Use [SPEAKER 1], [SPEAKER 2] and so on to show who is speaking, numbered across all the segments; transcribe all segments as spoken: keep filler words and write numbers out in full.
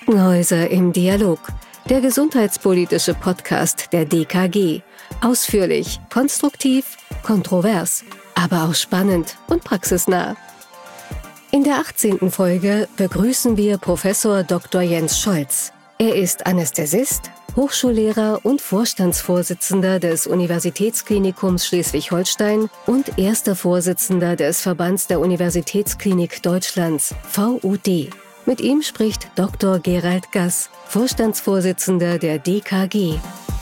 [SPEAKER 1] Krankenhäuser im Dialog. Der gesundheitspolitische Podcast der D K G. Ausführlich, konstruktiv, kontrovers, aber auch spannend und praxisnah. In der achtzehnten Folge begrüßen wir Professor Doktor Jens Scholz. Er ist Anästhesist, Hochschullehrer und Vorstandsvorsitzender des Universitätsklinikums Schleswig-Holstein und erster Vorsitzender des Verbands der Universitätsklinik Deutschlands, V U D. Mit ihm spricht Doktor Gerald Gass, Vorstandsvorsitzender der D K G.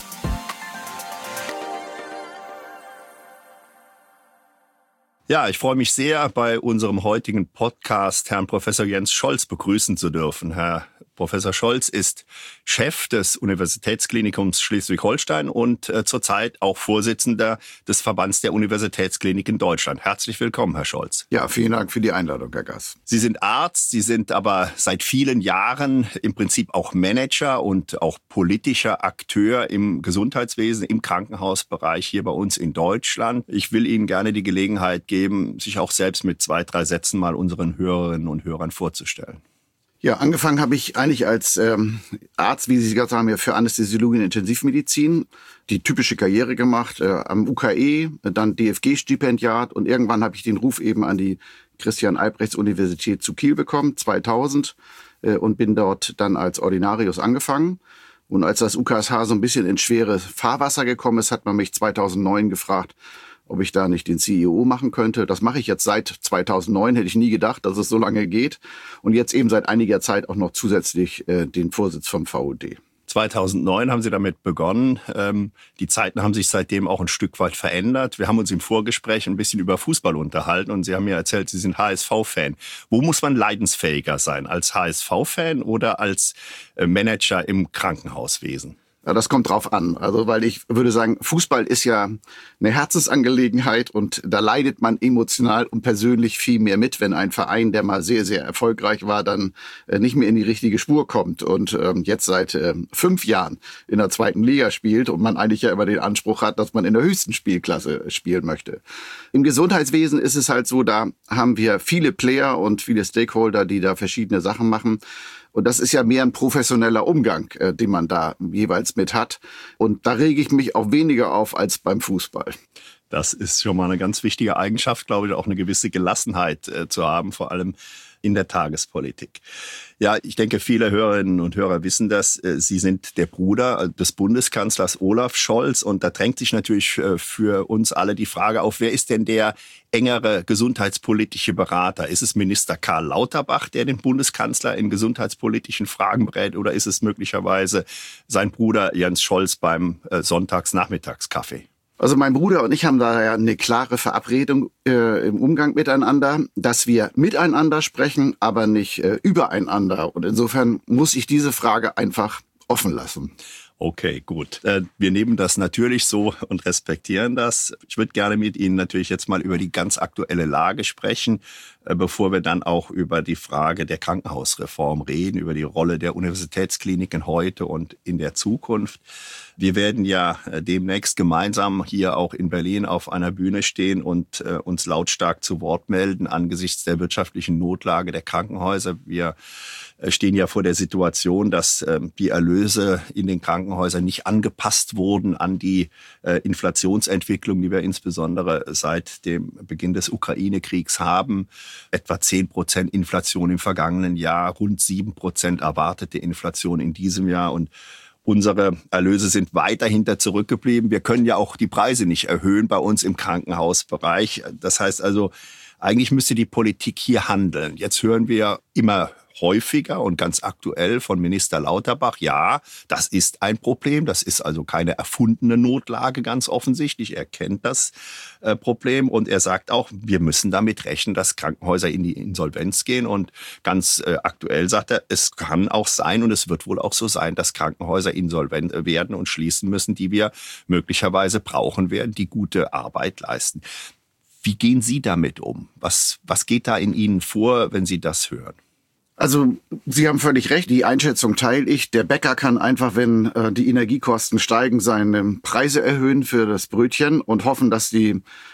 [SPEAKER 2] Ja, ich freue mich sehr, bei unserem heutigen Podcast Herrn Professor Jens Scholz begrüßen zu dürfen. Herr Professor Scholz ist Chef des Universitätsklinikums Schleswig-Holstein und äh, zurzeit auch Vorsitzender des Verbands der Universitätsklinik in Deutschland. Herzlich willkommen, Herr Scholz.
[SPEAKER 3] Ja, vielen Dank für die Einladung, Herr Gass.
[SPEAKER 2] Sie sind Arzt, Sie sind aber seit vielen Jahren im Prinzip auch Manager und auch politischer Akteur im Gesundheitswesen, im Krankenhausbereich hier bei uns in Deutschland. Ich will Ihnen gerne die Gelegenheit geben, sich auch selbst mit zwei, drei Sätzen mal unseren Hörerinnen und Hörern vorzustellen.
[SPEAKER 3] Ja, angefangen habe ich eigentlich als ähm, Arzt, wie Sie gesagt haben, ja, für Anästhesiologie und Intensivmedizin. Die typische Karriere gemacht, äh, am U K E, dann D F G-Stipendiat und irgendwann habe ich den Ruf eben an die Christian-Albrechts-Universität zu Kiel bekommen, zweitausend, äh, und bin dort dann als Ordinarius angefangen. Und als das U K S H so ein bisschen ins schwere Fahrwasser gekommen ist, hat man mich zweitausendneun gefragt, ob ich da nicht den C E O machen könnte. Das mache ich jetzt seit zweitausendneun, hätte ich nie gedacht, dass es so lange geht. Und jetzt eben seit einiger Zeit auch noch zusätzlich äh, den Vorsitz vom V U D.
[SPEAKER 2] zweitausendneun haben Sie damit begonnen. Ähm, die Zeiten haben sich seitdem auch ein Stück weit verändert. Wir haben uns im Vorgespräch ein bisschen über Fußball unterhalten und Sie haben mir erzählt, Sie sind H S V-Fan. Wo muss man leidensfähiger sein? Als H S V-Fan oder als äh, Manager im Krankenhauswesen?
[SPEAKER 3] Ja, das kommt drauf an. Also, weil ich würde sagen, Fußball ist ja eine Herzensangelegenheit und da leidet man emotional und persönlich viel mehr mit, wenn ein Verein, der mal sehr, sehr erfolgreich war, dann äh, nicht mehr in die richtige Spur kommt und ähm, jetzt seit äh, fünf Jahren in der zweiten Liga spielt und man eigentlich ja immer den Anspruch hat, dass man in der höchsten Spielklasse spielen möchte. Im Gesundheitswesen ist es halt so, da haben wir viele Player und viele Stakeholder, die da verschiedene Sachen machen. Und das ist ja mehr ein professioneller Umgang, äh, den man da jeweils mit hat. Und da rege ich mich auch weniger auf als beim Fußball.
[SPEAKER 2] Das ist schon mal eine ganz wichtige Eigenschaft, glaube ich, auch eine gewisse Gelassenheit äh, zu haben, vor allem in der Tagespolitik. Ja, ich denke, viele Hörerinnen und Hörer wissen das. Sie sind der Bruder des Bundeskanzlers Olaf Scholz. Und da drängt sich natürlich für uns alle die Frage auf, wer ist denn der engere gesundheitspolitische Berater? Ist es Minister Karl Lauterbach, der den Bundeskanzler in gesundheitspolitischen Fragen berät? Oder ist es möglicherweise sein Bruder Jens Scholz beim Sonntagsnachmittagskaffee?
[SPEAKER 3] Also mein Bruder und ich haben da ja eine klare Verabredung äh, im Umgang miteinander, dass wir miteinander sprechen, aber nicht äh, übereinander. Und insofern muss ich diese Frage einfach offen lassen.
[SPEAKER 2] Okay, gut. Wir nehmen das natürlich so und respektieren das. Ich würde gerne mit Ihnen natürlich jetzt mal über die ganz aktuelle Lage sprechen, bevor wir dann auch über die Frage der Krankenhausreform reden, über die Rolle der Universitätskliniken heute und in der Zukunft. Wir werden ja demnächst gemeinsam hier auch in Berlin auf einer Bühne stehen und uns lautstark zu Wort melden angesichts der wirtschaftlichen Notlage der Krankenhäuser. Wir stehen ja vor der Situation, dass die Erlöse in den Krankenhäusern nicht angepasst wurden an die Inflationsentwicklung, die wir insbesondere seit dem Beginn des Ukraine-Kriegs haben. Etwa zehn Prozent Inflation im vergangenen Jahr, rund sieben Prozent erwartete Inflation in diesem Jahr und unsere Erlöse sind weiter hinter zurückgeblieben. Wir können ja auch die Preise nicht erhöhen bei uns im Krankenhausbereich. Das heißt also, eigentlich müsste die Politik hier handeln. Jetzt hören wir immer häufiger und ganz aktuell von Minister Lauterbach, ja, das ist ein Problem. Das ist also keine erfundene Notlage, ganz offensichtlich. Er kennt das äh, Problem und er sagt auch, wir müssen damit rechnen, dass Krankenhäuser in die Insolvenz gehen. Und ganz äh, aktuell sagt er, es kann auch sein und es wird wohl auch so sein, dass Krankenhäuser insolvent werden und schließen müssen, die wir möglicherweise brauchen werden, die gute Arbeit leisten. Wie gehen Sie damit um? Was, was geht da in Ihnen vor, wenn Sie das hören?
[SPEAKER 3] Also Sie haben völlig recht, die Einschätzung teile ich. Der Bäcker kann einfach, wenn äh, die Energiekosten steigen, seine Preise erhöhen für das Brötchen und hoffen, dass die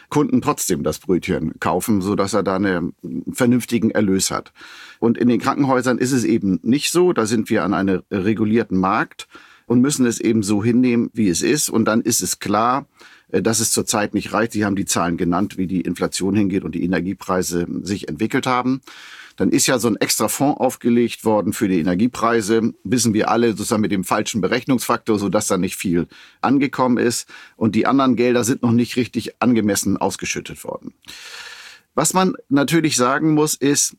[SPEAKER 3] Kunden trotzdem das Brötchen kaufen, sodass er da einen vernünftigen Erlös hat. Und in den Krankenhäusern ist es eben nicht so. Da sind wir an einem regulierten Markt und müssen es eben so hinnehmen, wie es ist. Und dann ist es klar, dass es zurzeit nicht reicht. Sie haben die Zahlen genannt, wie die Inflation hingeht und die Energiepreise sich entwickelt haben. Dann ist ja so ein extra Fonds aufgelegt worden für die Energiepreise. Wissen wir alle, sozusagen mit dem falschen Berechnungsfaktor, sodass da nicht viel angekommen ist. Und die anderen Gelder sind noch nicht richtig angemessen ausgeschüttet worden. Was man natürlich sagen muss, ist,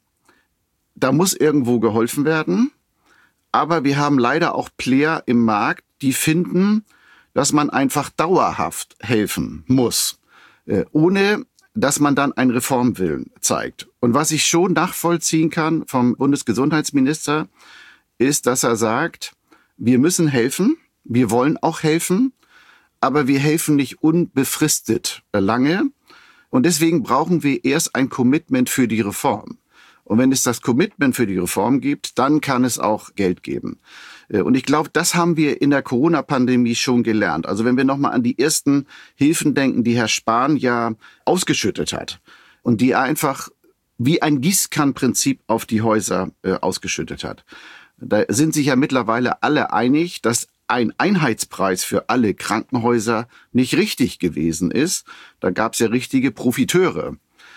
[SPEAKER 3] da muss irgendwo geholfen werden. Aber wir haben leider auch Player im Markt, die finden, dass man einfach dauerhaft helfen muss, äh, ohne dass man dann einen Reformwillen zeigt. Und was ich schon nachvollziehen kann vom Bundesgesundheitsminister, ist, dass er sagt, wir müssen helfen, wir wollen auch helfen, aber wir helfen nicht unbefristet lange. Und deswegen brauchen wir erst ein Commitment für die Reform. Und wenn es das Commitment für die Reform gibt, dann kann es auch Geld geben. Und ich glaube, das haben wir in der Corona-Pandemie schon gelernt. Also wenn wir nochmal an die ersten Hilfen denken, die Herr Spahn ja ausgeschüttet hat und die er einfach wie ein Gießkannenprinzip auf die Häuser äh, ausgeschüttet hat. Da sind sich ja mittlerweile alle einig, dass ein Einheitspreis für alle Krankenhäuser nicht richtig gewesen ist. Da gab es ja richtige Profiteure.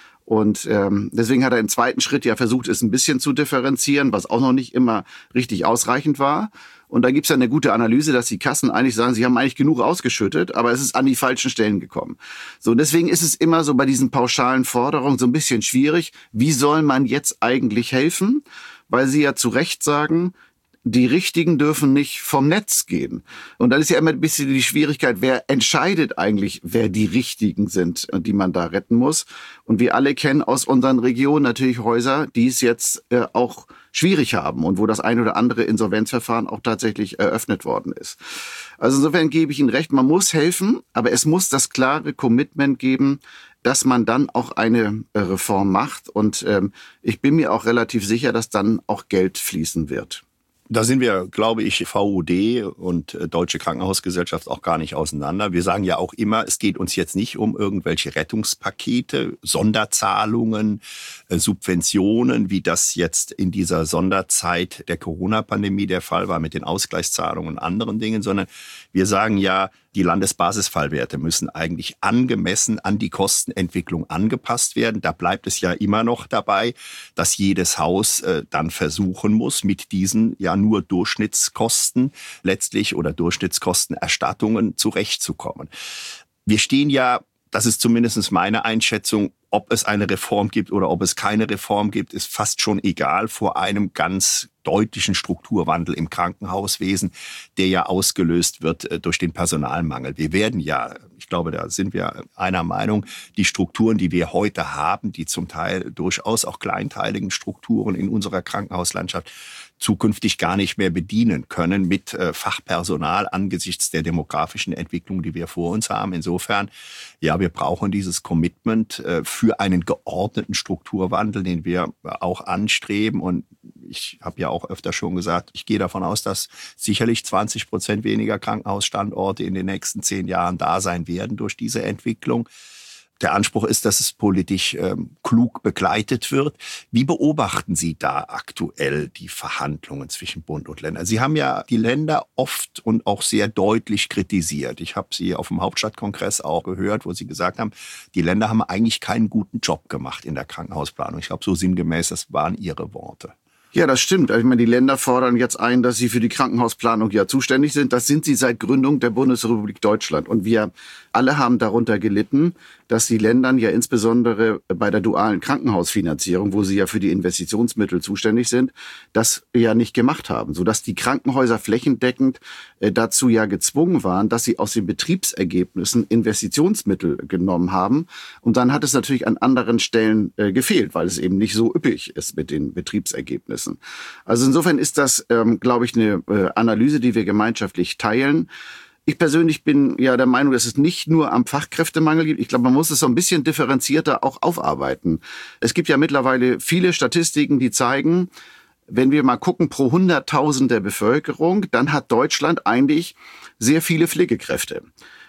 [SPEAKER 3] Und ähm, deswegen hat er im zweiten Schritt ja versucht, es ein bisschen zu differenzieren, was auch noch nicht immer richtig ausreichend war. Und da gibt's ja eine gute Analyse, dass die Kassen eigentlich sagen, sie haben eigentlich genug ausgeschüttet, aber es ist an die falschen Stellen gekommen. So, und deswegen ist es immer so bei diesen pauschalen Forderungen so ein bisschen schwierig. Wie soll man jetzt eigentlich helfen? Weil sie ja zu Recht sagen, die Richtigen dürfen nicht vom Netz gehen. Und dann ist ja immer ein bisschen die Schwierigkeit, wer entscheidet eigentlich, wer die Richtigen sind, die man da retten muss. Und wir alle kennen aus unseren Regionen natürlich Häuser, die es jetzt äh, auch schwierig haben und wo das ein oder andere Insolvenzverfahren auch tatsächlich eröffnet worden ist. Also insofern gebe ich Ihnen recht, man muss helfen, aber es muss das klare Commitment geben, dass man dann auch eine Reform macht. Und ähm, ich bin mir auch relativ sicher, dass dann auch Geld fließen wird.
[SPEAKER 2] Da sind wir, glaube ich, V U D und Deutsche Krankenhausgesellschaft auch gar nicht auseinander. Wir sagen ja auch immer, es geht uns jetzt nicht um irgendwelche Rettungspakete, Sonderzahlungen, Subventionen, wie das jetzt in dieser Sonderzeit der Corona-Pandemie der Fall war mit den Ausgleichszahlungen und anderen Dingen, sondern wir sagen ja, die Landesbasisfallwerte müssen eigentlich angemessen an die Kostenentwicklung angepasst werden. Da bleibt es ja immer noch dabei, dass jedes Haus äh, dann versuchen muss, mit diesen ja nur Durchschnittskosten letztlich oder Durchschnittskostenerstattungen zurechtzukommen. Wir stehen ja, das ist zumindest meine Einschätzung, ob es eine Reform gibt oder ob es keine Reform gibt, ist fast schon egal, vor einem ganz deutlichen Strukturwandel im Krankenhauswesen, der ja ausgelöst wird durch den Personalmangel. Wir werden ja, ich glaube, da sind wir einer Meinung, die Strukturen, die wir heute haben, die zum Teil durchaus auch kleinteiligen Strukturen in unserer Krankenhauslandschaft zukünftig gar nicht mehr bedienen können mit äh, Fachpersonal angesichts der demografischen Entwicklung, die wir vor uns haben. Insofern, ja, wir brauchen dieses Commitment äh, für einen geordneten Strukturwandel, den wir auch anstreben. Und ich habe ja auch öfter schon gesagt, ich gehe davon aus, dass sicherlich zwanzig Prozent weniger Krankenhausstandorte in den nächsten zehn Jahren da sein werden durch diese Entwicklung. Der Anspruch ist, dass es politisch ähm, klug begleitet wird. Wie beobachten Sie da aktuell die Verhandlungen zwischen Bund und Ländern? Sie haben ja die Länder oft und auch sehr deutlich kritisiert. Ich habe Sie auf dem Hauptstadtkongress auch gehört, wo Sie gesagt haben, die Länder haben eigentlich keinen guten Job gemacht in der Krankenhausplanung. Ich glaube, so sinngemäß, das waren Ihre Worte.
[SPEAKER 3] Ja, das stimmt. Ich meine, die Länder fordern jetzt ein, dass sie für die Krankenhausplanung ja zuständig sind. Das sind sie seit Gründung der Bundesrepublik Deutschland. Und wir alle haben darunter gelitten, dass die Länder ja insbesondere bei der dualen Krankenhausfinanzierung, wo sie ja für die Investitionsmittel zuständig sind, das ja nicht gemacht haben, sodass die Krankenhäuser flächendeckend dazu ja gezwungen waren, dass sie aus den Betriebsergebnissen Investitionsmittel genommen haben. Und dann hat es natürlich an anderen Stellen gefehlt, weil es eben nicht so üppig ist mit den Betriebsergebnissen. Also insofern ist das, ähm, glaube ich, eine äh, Analyse, die wir gemeinschaftlich teilen. Ich persönlich bin ja der Meinung, dass es nicht nur am Fachkräftemangel gibt. Ich glaube, man muss es so ein bisschen differenzierter auch aufarbeiten. Es gibt ja mittlerweile viele Statistiken, die zeigen, wenn wir mal gucken pro hunderttausend der Bevölkerung, dann hat Deutschland eigentlich sehr viele Pflegekräfte.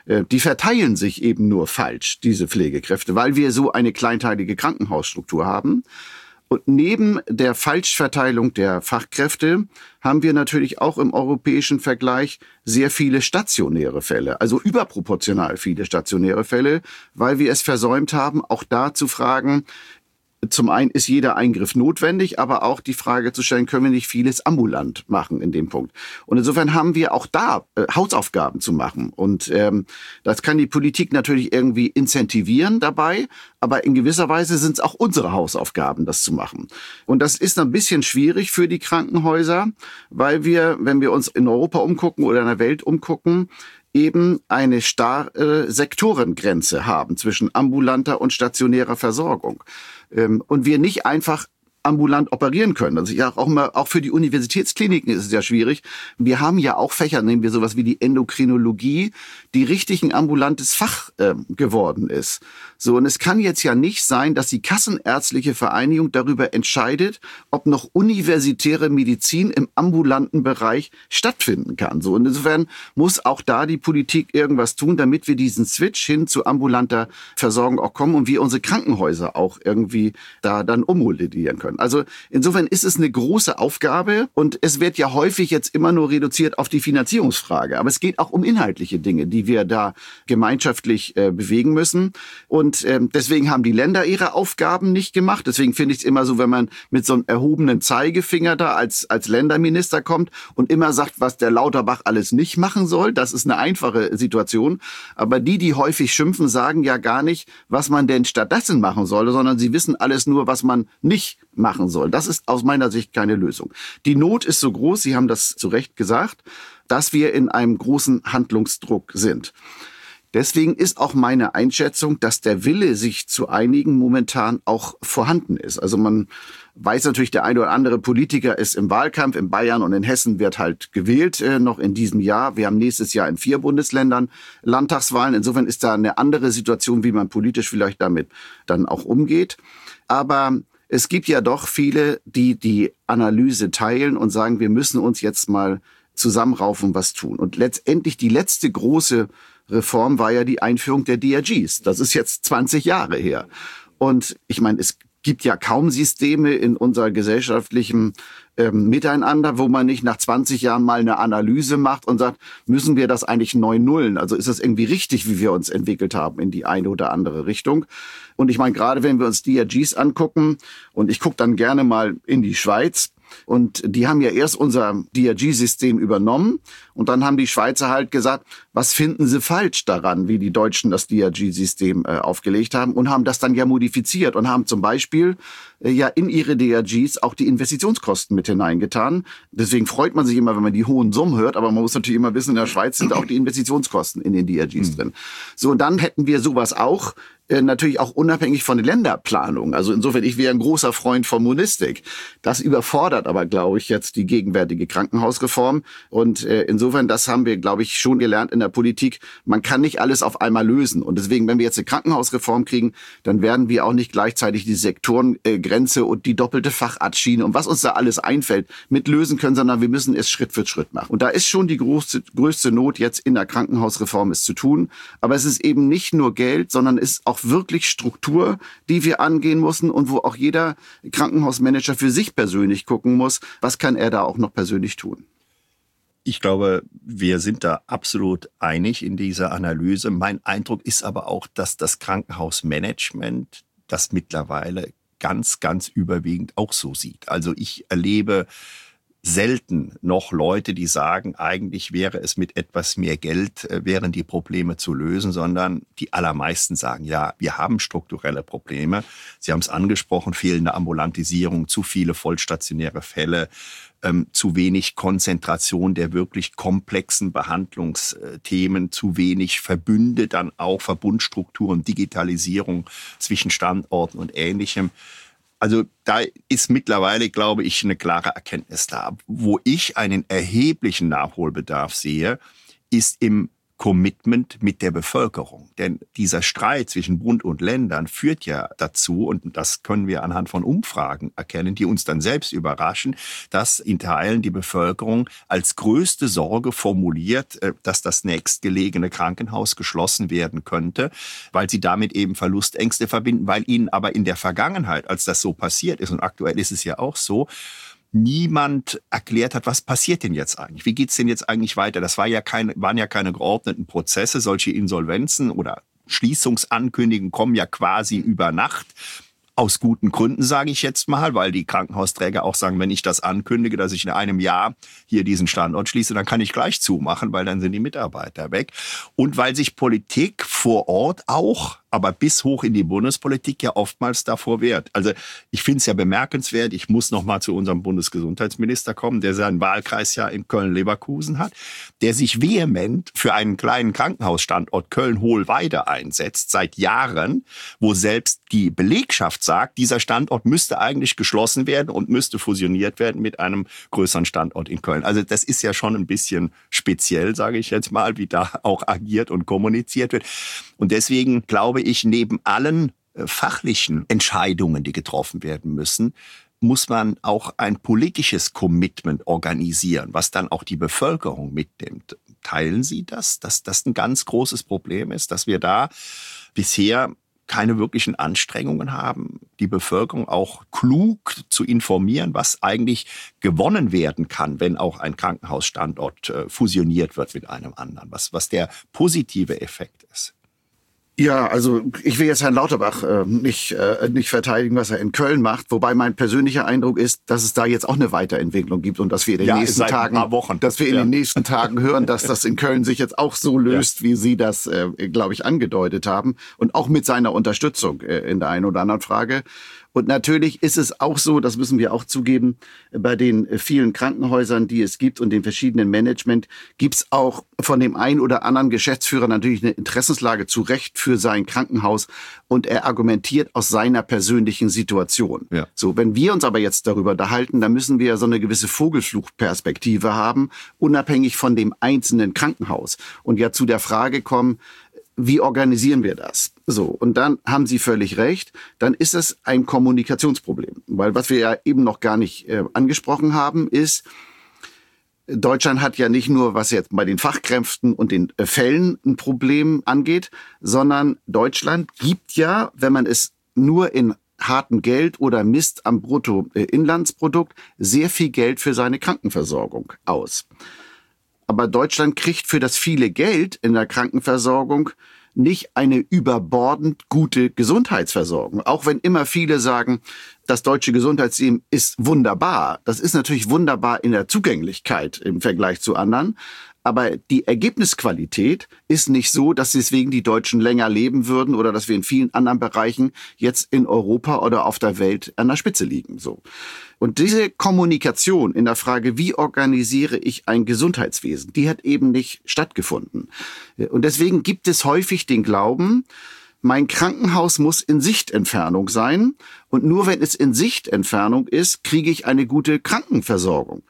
[SPEAKER 3] Die verteilen sich eben nur falsch, diese Pflegekräfte, weil wir so eine kleinteilige Krankenhausstruktur haben. Und neben der Falschverteilung der Fachkräfte haben wir natürlich auch im europäischen Vergleich sehr viele stationäre Fälle, also überproportional viele stationäre Fälle, weil wir es versäumt haben, auch da zu fragen, zum einen ist jeder Eingriff notwendig, aber auch die Frage zu stellen, können wir nicht vieles ambulant machen in dem Punkt. Und insofern haben wir auch da äh, Hausaufgaben zu machen. Und ähm, das kann die Politik natürlich irgendwie incentivieren dabei, aber in gewisser Weise sind es auch unsere Hausaufgaben, das zu machen. Und das ist ein bisschen schwierig für die Krankenhäuser, weil wir, wenn wir uns in Europa umgucken oder in der Welt umgucken, eben eine starre Sektorengrenze haben zwischen ambulanter und stationärer Versorgung. Und wir nicht einfach ambulant operieren können. Also ja, auch immer, auch für die Universitätskliniken ist es ja schwierig. Wir haben ja auch Fächer, nehmen wir sowas wie die Endokrinologie, die richtig ein ambulantes Fach äh, geworden ist. So, und es kann jetzt ja nicht sein, dass die Kassenärztliche Vereinigung darüber entscheidet, ob noch universitäre Medizin im ambulanten Bereich stattfinden kann. So, und insofern muss auch da die Politik irgendwas tun, damit wir diesen Switch hin zu ambulanter Versorgung auch kommen und wir unsere Krankenhäuser auch irgendwie da dann ummodellieren können. Also insofern ist es eine große Aufgabe und es wird ja häufig jetzt immer nur reduziert auf die Finanzierungsfrage. Aber es geht auch um inhaltliche Dinge, die wir da gemeinschaftlich äh, bewegen müssen. Und ähm, deswegen haben die Länder ihre Aufgaben nicht gemacht. Deswegen finde ich es immer so, wenn man mit so einem erhobenen Zeigefinger da als, als Länderminister kommt und immer sagt, was der Lauterbach alles nicht machen soll. Das ist eine einfache Situation. Aber die, die häufig schimpfen, sagen ja gar nicht, was man denn stattdessen machen soll, sondern sie wissen alles nur, was man nicht machen soll. Das ist aus meiner Sicht keine Lösung. Die Not ist so groß, Sie haben das zu Recht gesagt, dass wir in einem großen Handlungsdruck sind. Deswegen ist auch meine Einschätzung, dass der Wille, sich zu einigen, momentan auch vorhanden ist. Also man weiß natürlich, der eine oder andere Politiker ist im Wahlkampf. In Bayern und in Hessen wird halt gewählt, äh, noch in diesem Jahr. Wir haben nächstes Jahr in vier Bundesländern Landtagswahlen. Insofern ist da eine andere Situation, wie man politisch vielleicht damit dann auch umgeht. Aber es gibt ja doch viele, die die Analyse teilen und sagen, wir müssen uns jetzt mal zusammenraufen und was tun. Und letztendlich die letzte große Reform war ja die Einführung der D R Gs. Das ist jetzt zwanzig Jahre her. Und ich meine, es gibt ja kaum Systeme in unserer gesellschaftlichen ähm, Miteinander, wo man nicht nach zwanzig Jahren mal eine Analyse macht und sagt, müssen wir das eigentlich neu nullen? Also ist das irgendwie richtig, wie wir uns entwickelt haben in die eine oder andere Richtung? Und ich meine, gerade wenn wir uns D R Gs angucken, und ich gucke dann gerne mal in die Schweiz, und die haben ja erst unser D R G-System übernommen und dann haben die Schweizer halt gesagt, was finden sie falsch daran, wie die Deutschen das D R G-System äh, aufgelegt haben und haben das dann ja modifiziert und haben zum Beispiel äh, ja in ihre D R Gs auch die Investitionskosten mit hineingetan. Deswegen freut man sich immer, wenn man die hohen Summen hört, aber man muss natürlich immer wissen, in der Schweiz sind auch die Investitionskosten in den D R Gs mhm. drin. So, und dann hätten wir sowas auch, natürlich auch unabhängig von der Länderplanung. Also insofern, ich wäre ein großer Freund von Monistik. Das überfordert aber, glaube ich, jetzt die gegenwärtige Krankenhausreform. Und äh, insofern, das haben wir, glaube ich, schon gelernt in der Politik. Man kann nicht alles auf einmal lösen. Und deswegen, wenn wir jetzt eine Krankenhausreform kriegen, dann werden wir auch nicht gleichzeitig die Sektorengrenze und die doppelte Facharztschiene und was uns da alles einfällt, mit lösen können, sondern wir müssen es Schritt für Schritt machen. Und da ist schon die größte, größte Not jetzt in der Krankenhausreform, es zu tun. Aber es ist eben nicht nur Geld, sondern es ist auch wirklich Struktur, die wir angehen müssen und wo auch jeder Krankenhausmanager für sich persönlich gucken muss, was kann er da auch noch persönlich tun.
[SPEAKER 2] Ich glaube, wir sind da absolut einig in dieser Analyse. Mein Eindruck ist aber auch, dass das Krankenhausmanagement das mittlerweile ganz, ganz überwiegend auch so sieht. Also ich erlebe selten noch Leute, die sagen, eigentlich wäre es mit etwas mehr Geld, äh, wären die Probleme zu lösen, sondern die allermeisten sagen, ja, wir haben strukturelle Probleme. Sie haben es angesprochen, fehlende Ambulantisierung, zu viele vollstationäre Fälle, ähm, zu wenig Konzentration der wirklich komplexen Behandlungsthemen, zu wenig Verbünde, dann auch Verbundstrukturen, Digitalisierung zwischen Standorten und Ähnlichem. Also da ist mittlerweile, glaube ich, eine klare Erkenntnis da. Wo ich einen erheblichen Nachholbedarf sehe, ist im Commitment mit der Bevölkerung. Denn dieser Streit zwischen Bund und Ländern führt ja dazu, und das können wir anhand von Umfragen erkennen, die uns dann selbst überraschen, dass in Teilen die Bevölkerung als größte Sorge formuliert, dass das nächstgelegene Krankenhaus geschlossen werden könnte, weil sie damit eben Verlustängste verbinden, weil ihnen aber in der Vergangenheit, als das so passiert ist, und aktuell ist es ja auch so, niemand erklärt hat, was passiert denn jetzt eigentlich? Wie geht's denn jetzt eigentlich weiter? Das war ja keine, waren ja keine geordneten Prozesse. Solche Insolvenzen oder Schließungsankündigungen kommen ja quasi über Nacht. Aus guten Gründen, sage ich jetzt mal, weil die Krankenhausträger auch sagen, wenn ich das ankündige, dass ich in einem Jahr hier diesen Standort schließe, dann kann ich gleich zumachen, weil dann sind die Mitarbeiter weg. Und weil sich Politik vor Ort auch, aber bis hoch in die Bundespolitik ja oftmals davor wehrt. Also ich finde es ja bemerkenswert, ich muss noch mal zu unserem Bundesgesundheitsminister kommen, der seinen Wahlkreis ja in Köln-Leverkusen hat, der sich vehement für einen kleinen Krankenhausstandort Köln-Hohlweide einsetzt, seit Jahren, wo selbst die Belegschaft sagt, dieser Standort müsste eigentlich geschlossen werden und müsste fusioniert werden mit einem größeren Standort in Köln. Also das ist ja schon ein bisschen speziell, sage ich jetzt mal, wie da auch agiert und kommuniziert wird. Und deswegen glaube ich, neben allen fachlichen Entscheidungen, die getroffen werden müssen, muss man auch ein politisches Commitment organisieren, was dann auch die Bevölkerung mitnimmt. Teilen Sie das, dass das ein ganz großes Problem ist, dass wir da bisher keine wirklichen Anstrengungen haben, die Bevölkerung auch klug zu informieren, was eigentlich gewonnen werden kann, wenn auch ein Krankenhausstandort äh, fusioniert wird mit einem anderen, was, was der positive Effekt ist?
[SPEAKER 3] Ja, also ich will jetzt Herrn Lauterbach äh, nicht äh, nicht verteidigen, was er in Köln macht, wobei mein persönlicher Eindruck ist, dass es da jetzt auch eine Weiterentwicklung gibt und dass wir in den
[SPEAKER 2] ja,
[SPEAKER 3] nächsten Tagen,
[SPEAKER 2] Wochen.
[SPEAKER 3] dass wir in
[SPEAKER 2] ja.
[SPEAKER 3] den nächsten Tagen hören, dass das in Köln sich jetzt auch so löst, ja. wie Sie das, äh, glaube ich, angedeutet haben und auch mit seiner Unterstützung äh, in der einen oder anderen Frage. Und natürlich ist es auch so, das müssen wir auch zugeben, bei den vielen Krankenhäusern, die es gibt und den verschiedenen Management, gibt es auch von dem einen oder anderen Geschäftsführer natürlich eine Interessenslage zu Recht für sein Krankenhaus und er argumentiert aus seiner persönlichen Situation. Ja. So, wenn wir uns aber jetzt darüber unterhalten, dann müssen wir so eine gewisse Vogelflugperspektive haben, unabhängig von dem einzelnen Krankenhaus. Und ja zu der Frage kommen, wie organisieren wir das? So, und dann haben Sie völlig recht, dann ist es ein Kommunikationsproblem. Weil was wir ja eben noch gar nicht äh, angesprochen haben, ist, Deutschland hat ja nicht nur, was jetzt bei den Fachkräften und den äh, Fällen ein Problem angeht, sondern Deutschland gibt ja, wenn man es nur in hartem Geld oder misst am Bruttoinlandsprodukt, sehr viel Geld für seine Krankenversorgung aus. Aber Deutschland kriegt für das viele Geld in der Krankenversorgung nicht eine überbordend gute Gesundheitsversorgung. Auch wenn immer viele sagen, das deutsche Gesundheitssystem ist wunderbar. Das ist natürlich wunderbar in der Zugänglichkeit im Vergleich zu anderen. Aber die Ergebnisqualität ist nicht so, dass deswegen die Deutschen länger leben würden oder dass wir in vielen anderen Bereichen jetzt in Europa oder auf der Welt an der Spitze liegen. So. Und diese Kommunikation in der Frage, wie organisiere ich ein Gesundheitswesen, die hat eben nicht stattgefunden. Und deswegen gibt es häufig den Glauben, mein Krankenhaus muss in Sichtentfernung sein. Und nur wenn es in Sichtentfernung ist, kriege ich eine gute Krankenversorgung.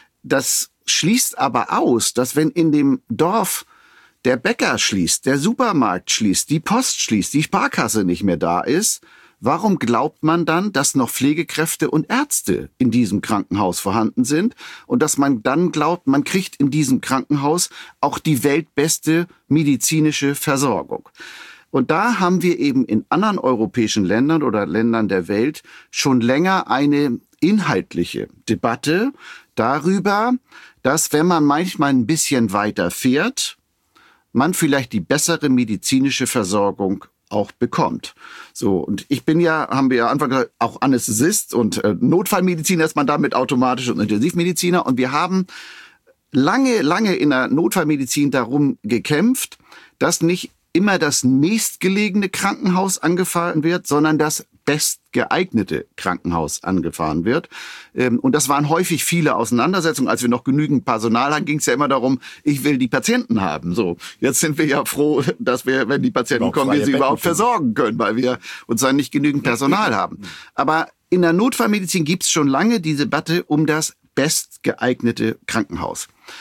[SPEAKER 3] Das schließt aber aus, dass wenn in dem Dorf der Bäcker schließt, der Supermarkt schließt, die Post schließt, die Sparkasse nicht mehr da ist, warum glaubt man dann, dass noch Pflegekräfte und Ärzte in diesem Krankenhaus vorhanden sind und dass man dann glaubt, man kriegt in diesem Krankenhaus auch die weltbeste medizinische Versorgung? Und da haben wir eben in anderen europäischen Ländern oder Ländern der Welt schon länger eine inhaltliche Debatte darüber, dass wenn man manchmal ein bisschen weiter fährt, man vielleicht die bessere medizinische Versorgung auch bekommt. So, und ich bin ja, haben wir ja Anfang gesagt, auch Anästhesist und äh, Notfallmediziner ist man damit automatisch und Intensivmediziner. Und wir haben lange, lange in der Notfallmedizin darum gekämpft, dass nicht immer das nächstgelegene Krankenhaus angefahren wird, sondern das bestgeeignete Krankenhaus angefahren wird. Und das waren häufig viele Auseinandersetzungen. Als wir noch genügend Personal hatten, ging es ja immer darum, ich will die Patienten haben. So, jetzt sind wir ja froh, dass wir, wenn die Patienten kommen, wir sie überhaupt versorgen können, weil wir uns dann nicht genügend Personal haben. Aber in der Notfallmedizin gibt es schon lange die Debatte um das bestgeeignete Krankenhaus.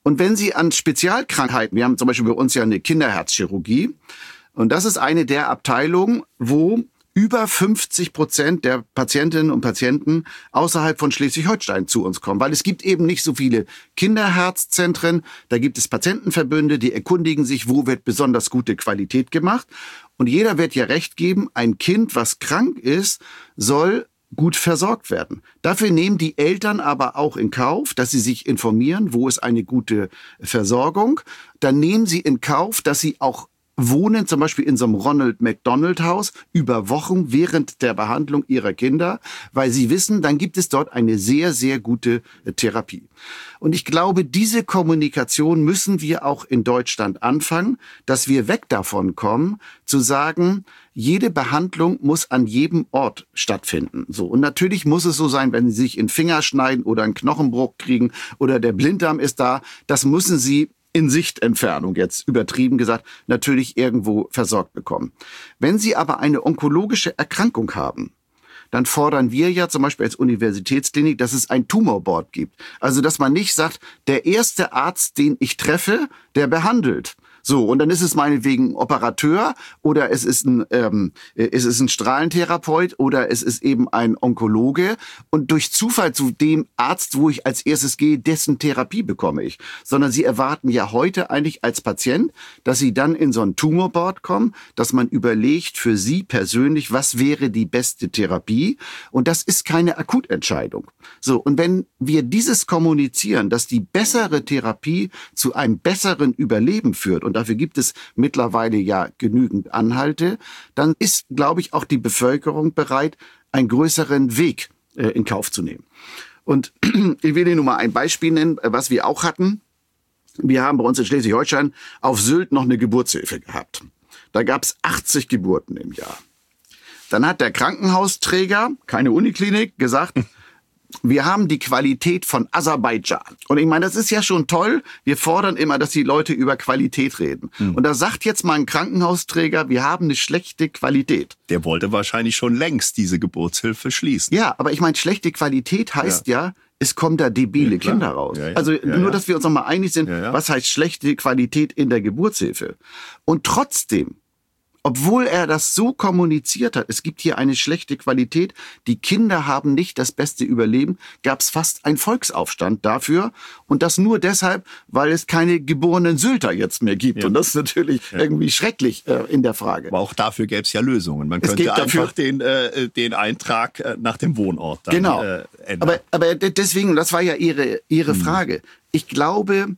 [SPEAKER 3] Und wenn Sie an Spezialkrankheiten, wir haben zum Beispiel bei uns ja eine Kinderherzchirurgie, und das ist eine der Abteilungen, wo über fünfzig Prozent der Patientinnen und Patienten außerhalb von Schleswig-Holstein zu uns kommen, weil es gibt eben nicht so viele Kinderherzzentren. Da gibt es Patientenverbünde, die erkundigen sich, wo wird besonders gute Qualität gemacht. Und jeder wird ja recht geben, ein Kind, was krank ist, soll gut versorgt werden. Dafür nehmen die Eltern aber auch in Kauf, dass sie sich informieren, wo ist eine gute Versorgung. Dann nehmen sie in Kauf, dass sie auch wohnen, zum Beispiel in so einem Ronald McDonald Haus, über Wochen während der Behandlung ihrer Kinder, weil sie wissen, dann gibt es dort eine sehr, sehr gute Therapie. Und ich glaube, diese Kommunikation müssen wir auch in Deutschland anfangen, dass wir weg davon kommen, zu sagen, jede Behandlung muss an jedem Ort stattfinden. So. Und natürlich muss es so sein, wenn Sie sich in den Finger schneiden oder einen Knochenbruch kriegen oder der Blinddarm ist da, das müssen Sie in Sichtentfernung, jetzt übertrieben gesagt, natürlich irgendwo versorgt bekommen. Wenn Sie aber eine onkologische Erkrankung haben, dann fordern wir ja zum Beispiel als Universitätsklinik, dass es ein Tumorboard gibt. Also, dass man nicht sagt, der erste Arzt, den ich treffe, der behandelt. So, und dann ist es meinetwegen ein Operateur oder es ist ein, ähm, es ist ein Strahlentherapeut oder es ist eben ein Onkologe. Und durch Zufall zu dem Arzt, wo ich als erstes gehe, dessen Therapie bekomme ich. Sondern Sie erwarten ja heute eigentlich als Patient, dass Sie dann in so ein Tumorboard kommen, dass man überlegt für Sie persönlich, was wäre die beste Therapie. Und das ist keine Akutentscheidung. So, und wenn wir dieses kommunizieren, dass die bessere Therapie zu einem besseren Überleben führt, und dafür gibt es mittlerweile ja genügend Anhalte, dann ist, glaube ich, auch die Bevölkerung bereit, einen größeren Weg äh, in Kauf zu nehmen. Und ich will Ihnen nur mal ein Beispiel nennen, was wir auch hatten. Wir haben bei uns in Schleswig-Holstein auf Sylt noch eine Geburtshilfe gehabt. Da gab es achtzig Geburten im Jahr. Dann hat der Krankenhausträger, keine Uniklinik, gesagt, wir haben die Qualität von Aserbaidschan. Und ich meine, das ist ja schon toll. Wir fordern immer, dass die Leute über Qualität reden. Mhm. Und da sagt jetzt mal ein Krankenhausträger, wir haben eine schlechte Qualität.
[SPEAKER 2] Der wollte wahrscheinlich schon längst diese Geburtshilfe schließen.
[SPEAKER 3] Ja, aber ich meine, schlechte Qualität heißt ja, ja es kommen da debile ja, Kinder raus. Ja, ja. Also ja, nur, ja. dass wir uns noch mal einig sind, ja, ja. was heißt schlechte Qualität in der Geburtshilfe. Und trotzdem, obwohl er das so kommuniziert hat, es gibt hier eine schlechte Qualität, die Kinder haben nicht das beste Überleben, gab es fast einen Volksaufstand dafür. Und das nur deshalb, weil es keine geborenen Sylter jetzt mehr gibt. Ja. Und das ist natürlich ja. irgendwie schrecklich äh, in der Frage.
[SPEAKER 2] Aber auch dafür gäbe es ja Lösungen. Man könnte einfach den, äh, den Eintrag äh, nach dem Wohnort dann
[SPEAKER 3] genau.
[SPEAKER 2] äh, ändern.
[SPEAKER 3] Aber, aber deswegen, das war ja Ihre, Ihre hm. Frage. Ich glaube,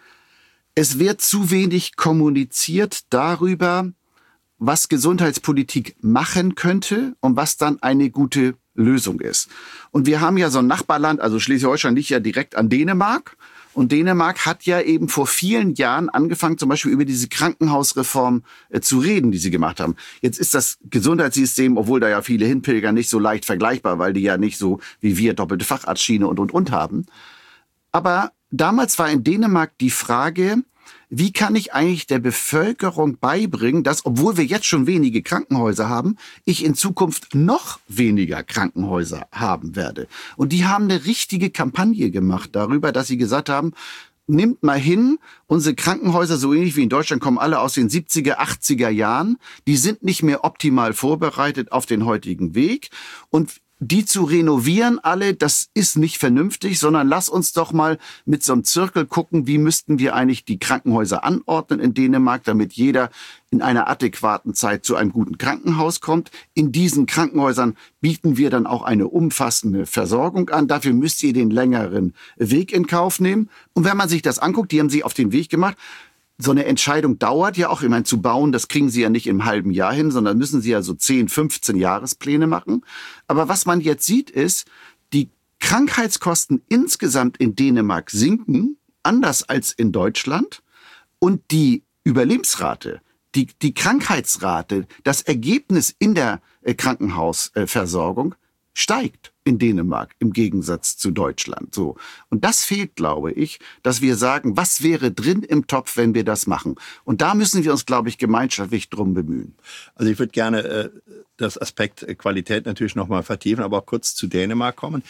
[SPEAKER 3] es wird zu wenig kommuniziert darüber, was Gesundheitspolitik machen könnte und was dann eine gute Lösung ist. Und wir haben ja so ein Nachbarland, also Schleswig-Holstein liegt ja direkt an Dänemark. Und Dänemark hat ja eben vor vielen Jahren angefangen, zum Beispiel über diese Krankenhausreform äh, zu reden, die sie gemacht haben. Jetzt ist das Gesundheitssystem, obwohl da ja viele hinpilgern, nicht so leicht vergleichbar, weil die ja nicht so wie wir doppelte Facharztschiene und, und, und haben. Aber damals war in Dänemark die Frage, wie kann ich eigentlich der Bevölkerung beibringen, dass, obwohl wir jetzt schon wenige Krankenhäuser haben, ich in Zukunft noch weniger Krankenhäuser haben werde? Und die haben eine richtige Kampagne gemacht darüber, dass sie gesagt haben, nimmt mal hin, unsere Krankenhäuser, so ähnlich wie in Deutschland, kommen alle aus den siebziger, achtziger Jahren. Die sind nicht mehr optimal vorbereitet auf den heutigen Weg. Und die zu renovieren alle, das ist nicht vernünftig, sondern lass uns doch mal mit so einem Zirkel gucken, wie müssten wir eigentlich die Krankenhäuser anordnen in Dänemark, damit jeder in einer adäquaten Zeit zu einem guten Krankenhaus kommt. In diesen Krankenhäusern bieten wir dann auch eine umfassende Versorgung an. Dafür müsst ihr den längeren Weg in Kauf nehmen. Und wenn man sich das anguckt, die haben sich auf den Weg gemacht. So eine Entscheidung dauert ja auch, ich meine, zu bauen, das kriegen Sie ja nicht im halben Jahr hin, sondern müssen Sie ja so zehn, fünfzehn Jahrespläne machen. Aber was man jetzt sieht, ist, die Krankheitskosten insgesamt in Dänemark sinken, anders als in Deutschland. Und die Überlebensrate, die, die Krankheitsrate, das Ergebnis in der Krankenhausversorgung steigt in Dänemark im Gegensatz zu Deutschland. So. Und das fehlt, glaube ich, dass wir sagen, was wäre drin im Topf, wenn wir das machen? Und da müssen wir uns, glaube ich, gemeinschaftlich drum bemühen.
[SPEAKER 2] Also ich würde gerne äh, das Aspekt Qualität natürlich nochmal vertiefen, aber auch kurz zu Dänemark kommen.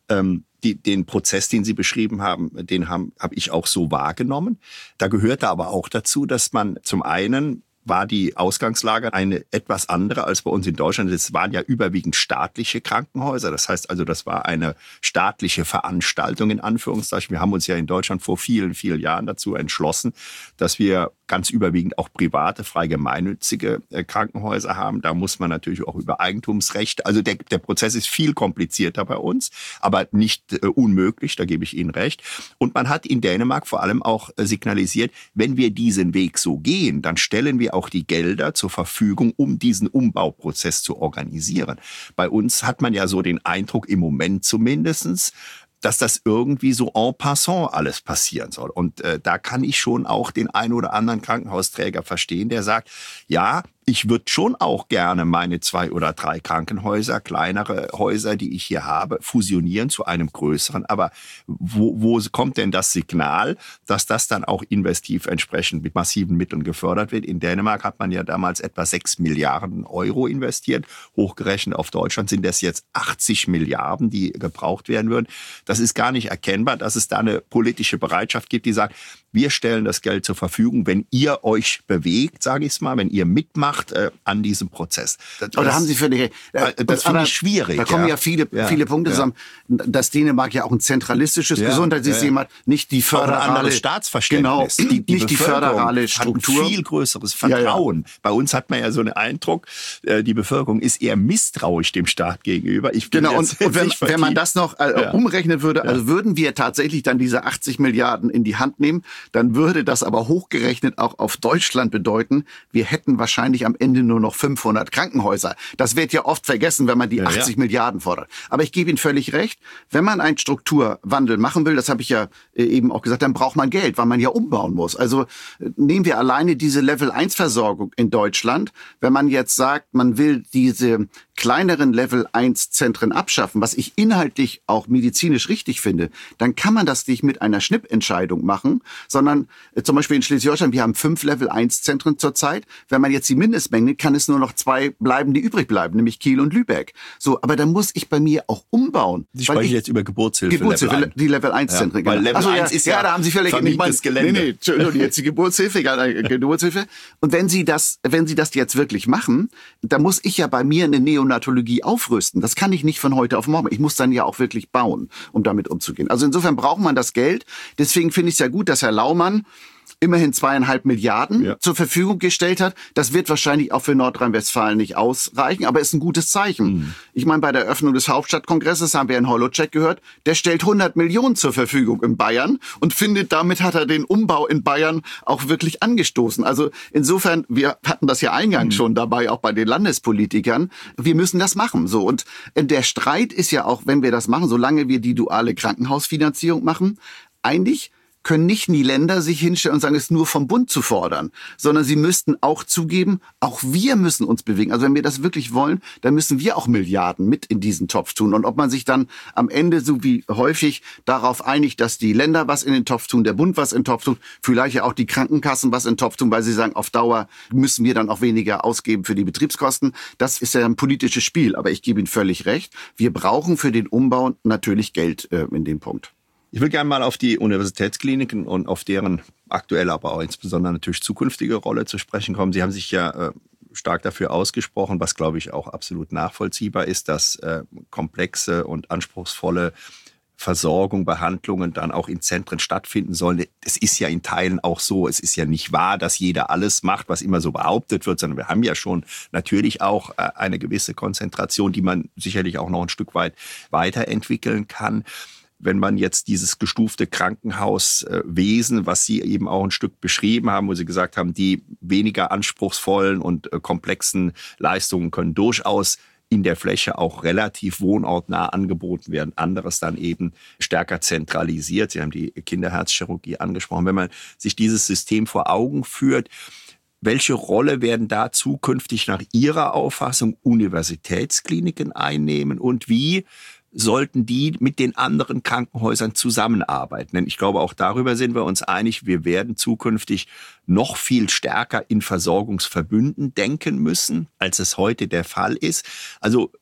[SPEAKER 2] Ähm, die, den Prozess, den Sie beschrieben haben, den habe hab ich auch so wahrgenommen. Da gehörte aber auch dazu, dass man zum einen war die Ausgangslage eine etwas andere als bei uns in Deutschland. Es waren ja überwiegend staatliche Krankenhäuser. Das heißt also, das war eine staatliche Veranstaltung in Anführungszeichen. Wir haben uns ja in Deutschland vor vielen, vielen Jahren dazu entschlossen, dass wir ganz überwiegend auch private, frei gemeinnützige Krankenhäuser haben. Da muss man natürlich auch über Eigentumsrecht. Also der, der Prozess ist viel komplizierter bei uns, aber nicht äh, unmöglich, da gebe ich Ihnen recht. Und man hat in Dänemark vor allem auch äh, signalisiert, wenn wir diesen Weg so gehen, dann stellen wir auch die Gelder zur Verfügung, um diesen Umbauprozess zu organisieren. Bei uns hat man ja so den Eindruck, im Moment zumindestens, dass das irgendwie so en passant alles passieren soll. Und äh, da kann ich schon auch den ein oder anderen Krankenhausträger verstehen, der sagt, ja, ich würde schon auch gerne meine zwei oder drei Krankenhäuser, kleinere Häuser, die ich hier habe, fusionieren zu einem größeren. Aber wo, wo kommt denn das Signal, dass das dann auch investiv entsprechend mit massiven Mitteln gefördert wird? In Dänemark hat man ja damals etwa sechs Milliarden Euro investiert. Hochgerechnet auf Deutschland sind das jetzt achtzig Milliarden, die gebraucht werden würden. Das ist gar nicht erkennbar, dass es da eine politische Bereitschaft gibt, die sagt, wir stellen das Geld zur Verfügung, wenn ihr euch bewegt, sage ich es mal, wenn ihr mitmacht äh, an diesem Prozess.
[SPEAKER 3] Das, Aber da haben Sie völlig
[SPEAKER 2] äh, Das finde ich schwierig.
[SPEAKER 3] Da kommen ja, ja viele, ja. viele Punkte ja. zusammen. Dass Dänemark ja auch ein zentralistisches ja. Gesundheitssystem ja. hat, nicht die föderale...
[SPEAKER 2] Auch ein anderes Staatsverständnis.
[SPEAKER 3] Genau, die, die nicht die föderale Struktur.
[SPEAKER 2] Hat ein viel größeres Vertrauen. Ja, ja. Bei uns hat man ja so einen Eindruck, äh, die Bevölkerung ist eher misstrauisch dem Staat gegenüber. Ich bin
[SPEAKER 3] genau, und, und wenn, wenn man das noch äh, ja. umrechnen würde, also ja. würden wir tatsächlich dann diese achtzig Milliarden in die Hand nehmen, dann würde das aber hochgerechnet auch auf Deutschland bedeuten, wir hätten wahrscheinlich am Ende nur noch fünfhundert Krankenhäuser. Das wird ja oft vergessen, wenn man die ja, achtzig ja. Milliarden fordert. Aber ich gebe Ihnen völlig recht, wenn man einen Strukturwandel machen will, das habe ich ja eben auch gesagt, dann braucht man Geld, weil man ja umbauen muss. Also nehmen wir alleine diese Level eins Versorgung in Deutschland. Wenn man jetzt sagt, man will diese kleineren Level eins Zentren abschaffen, was ich inhaltlich auch medizinisch richtig finde, dann kann man das nicht mit einer Schnippentscheidung machen, sondern äh, zum Beispiel in Schleswig-Holstein, wir haben fünf Level eins Zentren zurzeit. Wenn man jetzt die Mindestmenge, kann es nur noch zwei bleiben, die übrig bleiben, nämlich Kiel und Lübeck. So, aber dann muss ich bei mir auch umbauen.
[SPEAKER 2] Sie sprechen
[SPEAKER 3] ich,
[SPEAKER 2] jetzt über Geburtshilfe.
[SPEAKER 3] Geburtshilfe, Level die Level eins Zentren.
[SPEAKER 2] Ja, weil Level
[SPEAKER 3] also,
[SPEAKER 2] eins
[SPEAKER 3] ja,
[SPEAKER 2] ist ja,
[SPEAKER 3] ja, da haben Sie vielleicht
[SPEAKER 2] vermiettes Gelände.
[SPEAKER 3] Nee, nee, Entschuldigung, jetzt die Geburtshilfe, egal, Geburtshilfe. Und wenn Sie das, wenn Sie das jetzt wirklich machen, dann muss ich ja bei mir eine Neonatologie aufrüsten. Das kann ich nicht von heute auf morgen. Ich muss dann ja auch wirklich bauen, um damit umzugehen. Also insofern braucht man das Geld. Deswegen finde ich es ja gut, dass Herr Laumann immerhin zweieinhalb Milliarden ja. zur Verfügung gestellt hat. Das wird wahrscheinlich auch für Nordrhein-Westfalen nicht ausreichen, aber ist ein gutes Zeichen. Mhm. Ich meine, bei der Eröffnung des Hauptstadtkongresses haben wir Herrn Holoczek gehört, der stellt hundert Millionen zur Verfügung in Bayern und findet, damit hat er den Umbau in Bayern auch wirklich angestoßen. Also insofern, wir hatten das ja eingangs mhm. schon dabei, auch bei den Landespolitikern, wir müssen das machen. So, und der Streit ist ja auch, wenn wir das machen, solange wir die duale Krankenhausfinanzierung machen, eigentlich können nicht die Länder sich hinstellen und sagen, es ist nur vom Bund zu fordern, sondern sie müssten auch zugeben, auch wir müssen uns bewegen. Also wenn wir das wirklich wollen, dann müssen wir auch Milliarden mit in diesen Topf tun. Und ob man sich dann am Ende, so wie häufig, darauf einigt, dass die Länder was in den Topf tun, der Bund was in den Topf tut, vielleicht ja auch die Krankenkassen was in den Topf tun, weil sie sagen, auf Dauer müssen wir dann auch weniger ausgeben für die Betriebskosten. Das ist ja ein politisches Spiel. Aber ich gebe Ihnen völlig recht. Wir brauchen für den Umbau natürlich Geld äh, in dem Punkt.
[SPEAKER 2] Ich will gerne mal auf die Universitätskliniken und auf deren aktuelle, aber auch insbesondere natürlich zukünftige Rolle zu sprechen kommen. Sie haben sich ja äh, stark dafür ausgesprochen, was, glaube ich, auch absolut nachvollziehbar ist, dass äh, komplexe und anspruchsvolle Versorgung, Behandlungen dann auch in Zentren stattfinden sollen. Es ist ja in Teilen auch so, es ist ja nicht wahr, dass jeder alles macht, was immer so behauptet wird, sondern wir haben ja schon natürlich auch äh, eine gewisse Konzentration, die man sicherlich auch noch ein Stück weit weiterentwickeln kann. Wenn man jetzt dieses gestufte Krankenhauswesen, was Sie eben auch ein Stück beschrieben haben, wo Sie gesagt haben, die weniger anspruchsvollen und komplexen Leistungen können durchaus in der Fläche auch relativ wohnortnah angeboten werden. Anderes dann eben stärker zentralisiert. Sie haben die Kinderherzchirurgie angesprochen. Wenn man sich dieses System vor Augen führt, welche Rolle werden da zukünftig nach Ihrer Auffassung Universitätskliniken einnehmen und wie sollten die mit den anderen Krankenhäusern zusammenarbeiten? Denn ich glaube, auch darüber sind wir uns einig, wir werden zukünftig noch viel stärker in Versorgungsverbünden denken müssen, als es heute der Fall ist. Also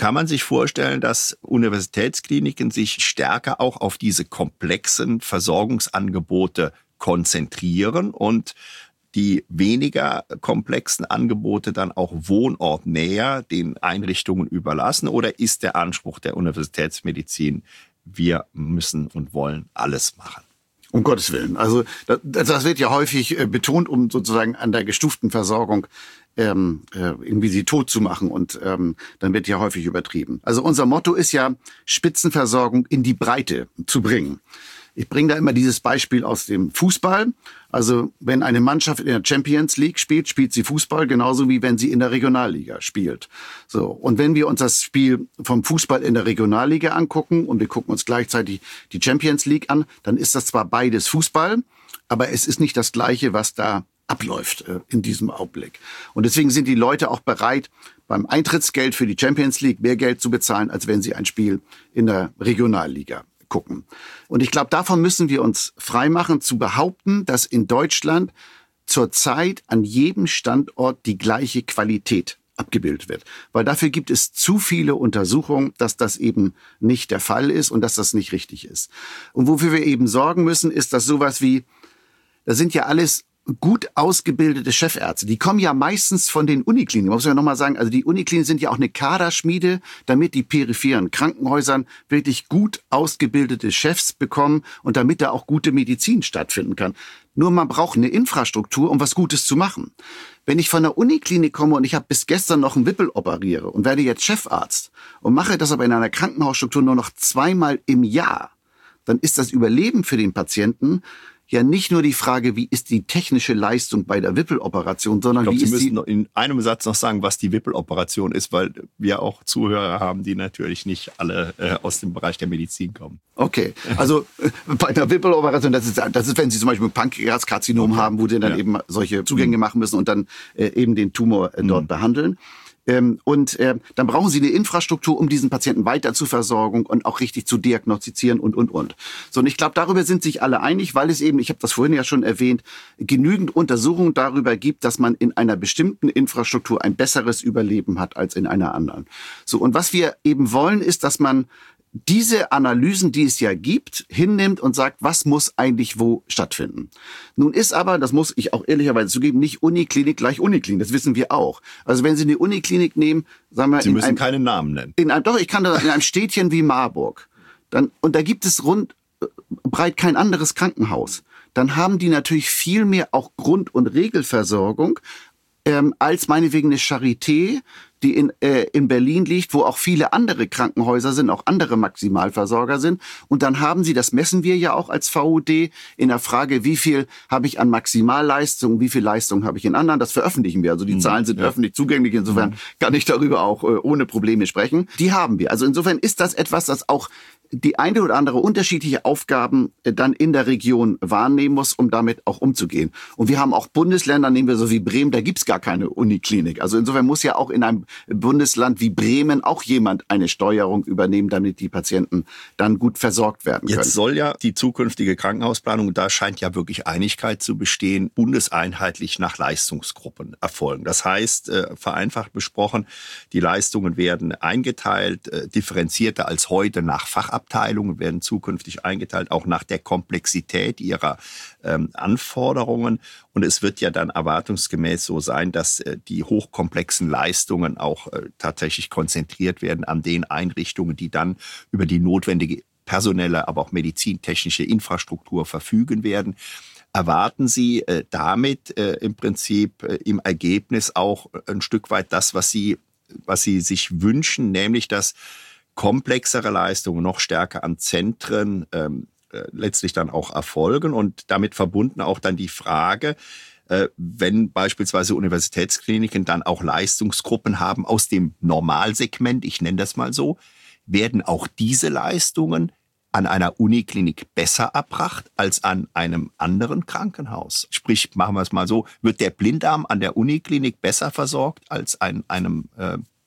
[SPEAKER 2] kann man sich vorstellen, dass Universitätskliniken sich stärker auch auf diese komplexen Versorgungsangebote konzentrieren und die weniger komplexen Angebote dann auch wohnortnäher den Einrichtungen überlassen? Oder ist der Anspruch der Universitätsmedizin, wir müssen und wollen alles machen?
[SPEAKER 3] Um Gottes Willen. Also das, das wird ja häufig äh, betont, um sozusagen an der gestuften Versorgung ähm, äh, irgendwie sie tot zu machen. Und ähm, dann wird ja häufig übertrieben. Also unser Motto ist ja, Spitzenversorgung in die Breite zu bringen. Ich bringe da immer dieses Beispiel aus dem Fußball. Also wenn eine Mannschaft in der Champions League spielt, spielt sie Fußball genauso wie wenn sie in der Regionalliga spielt. So, und wenn wir uns das Spiel vom Fußball in der Regionalliga angucken und wir gucken uns gleichzeitig die Champions League an, dann ist das zwar beides Fußball, aber es ist nicht das Gleiche, was da abläuft äh, in diesem Augenblick. Und deswegen sind die Leute auch bereit, beim Eintrittsgeld für die Champions League mehr Geld zu bezahlen, als wenn sie ein Spiel in der Regionalliga gucken. Und ich glaube, davon müssen wir uns freimachen, zu behaupten, dass in Deutschland zurzeit an jedem Standort die gleiche Qualität abgebildet wird. Weil dafür gibt es zu viele Untersuchungen, dass das eben nicht der Fall ist und dass das nicht richtig ist. Und wofür wir eben sorgen müssen, ist, dass sowas wie, das sind ja alles gut ausgebildete Chefärzte. Die kommen ja meistens von den Unikliniken. Man muss ja nochmal sagen, also die Unikliniken sind ja auch eine Kaderschmiede, damit die peripheren Krankenhäusern wirklich gut ausgebildete Chefs bekommen und damit da auch gute Medizin stattfinden kann. Nur man braucht eine Infrastruktur, um was Gutes zu machen. Wenn ich von der Uniklinik komme und ich habe bis gestern noch einen Wippel operiere und werde jetzt Chefarzt und mache das aber in einer Krankenhausstruktur nur noch zweimal im Jahr, dann ist das Überleben für den Patienten ja nicht nur die Frage, wie ist die technische Leistung bei der Wippeloperation, sondern
[SPEAKER 2] ich glaub,
[SPEAKER 3] wie
[SPEAKER 2] Sie
[SPEAKER 3] ist
[SPEAKER 2] müssen
[SPEAKER 3] die...
[SPEAKER 2] noch in einem Satz noch sagen, was die Wippeloperation ist, weil wir auch Zuhörer haben, die natürlich nicht alle äh, aus dem Bereich der Medizin kommen.
[SPEAKER 3] Okay, also äh, bei der Wippeloperation, das ist, das ist, wenn Sie zum Beispiel ein Pankreaskarzinom okay. haben, wo Sie dann ja. eben solche Zugänge mhm. machen müssen und dann äh, eben den Tumor äh, dort mhm. behandeln. Ähm, und äh, dann brauchen Sie eine Infrastruktur, um diesen Patienten weiter zu versorgen und auch richtig zu diagnostizieren und, und, und. So, und ich glaube, darüber sind sich alle einig, weil es eben, ich habe das vorhin ja schon erwähnt, genügend Untersuchungen darüber gibt, dass man in einer bestimmten Infrastruktur ein besseres Überleben hat als in einer anderen. So, und was wir eben wollen, ist, dass man diese Analysen, die es ja gibt, hinnimmt und sagt, was muss eigentlich wo stattfinden. Nun ist aber, das muss ich auch ehrlicherweise zugeben, nicht Uniklinik gleich Uniklinik, das wissen wir auch. Also wenn Sie eine Uniklinik nehmen, sagen wir...
[SPEAKER 2] Sie müssen
[SPEAKER 3] einem,
[SPEAKER 2] keinen Namen nennen.
[SPEAKER 3] In einem, doch, ich kann das in einem Städtchen wie Marburg. Dann, und da gibt es rund breit kein anderes Krankenhaus. Dann haben die natürlich viel mehr auch Grund- und Regelversorgung ähm, als meinetwegen eine Charité, die in, äh, in Berlin liegt, wo auch viele andere Krankenhäuser sind, auch andere Maximalversorger sind. Und dann haben sie, das messen wir ja auch als V U D, in der Frage, wie viel habe ich an Maximalleistung, wie viel Leistung habe ich in anderen. Das veröffentlichen wir. Also die mhm, Zahlen sind ja. öffentlich zugänglich. Insofern mhm. kann ich darüber auch äh, ohne Probleme sprechen. Die haben wir. Also insofern ist das etwas, das auch die eine oder andere unterschiedliche Aufgaben dann in der Region wahrnehmen muss, um damit auch umzugehen. Und wir haben auch Bundesländer, nehmen wir so wie Bremen, da gibt's gar keine Uniklinik. Also insofern muss ja auch in einem Bundesland wie Bremen auch jemand eine Steuerung übernehmen, damit die Patienten dann gut versorgt werden können.
[SPEAKER 2] Jetzt soll ja die zukünftige Krankenhausplanung, da scheint ja wirklich Einigkeit zu bestehen, bundeseinheitlich nach Leistungsgruppen erfolgen. Das heißt, äh, vereinfacht besprochen, die Leistungen werden eingeteilt, äh, differenzierter als heute nach Fachabteilungen. Abteilungen werden zukünftig eingeteilt, auch nach der Komplexität ihrer ähm, Anforderungen. Und es wird ja dann erwartungsgemäß so sein, dass äh, die hochkomplexen Leistungen auch äh, tatsächlich konzentriert werden an den Einrichtungen, die dann über die notwendige personelle, aber auch medizintechnische Infrastruktur verfügen werden. Erwarten Sie äh, damit äh, im Prinzip äh, im Ergebnis auch ein Stück weit das, was Sie, was Sie sich wünschen, nämlich dass komplexere Leistungen noch stärker an Zentren ähm, äh, letztlich dann auch erfolgen und damit verbunden auch dann die Frage, äh, wenn beispielsweise Universitätskliniken dann auch Leistungsgruppen haben aus dem Normalsegment, ich nenne das mal so, werden auch diese Leistungen an einer Uniklinik besser erbracht als an einem anderen Krankenhaus? Sprich, machen wir es mal so, wird der Blinddarm an der Uniklinik besser versorgt als an einem äh,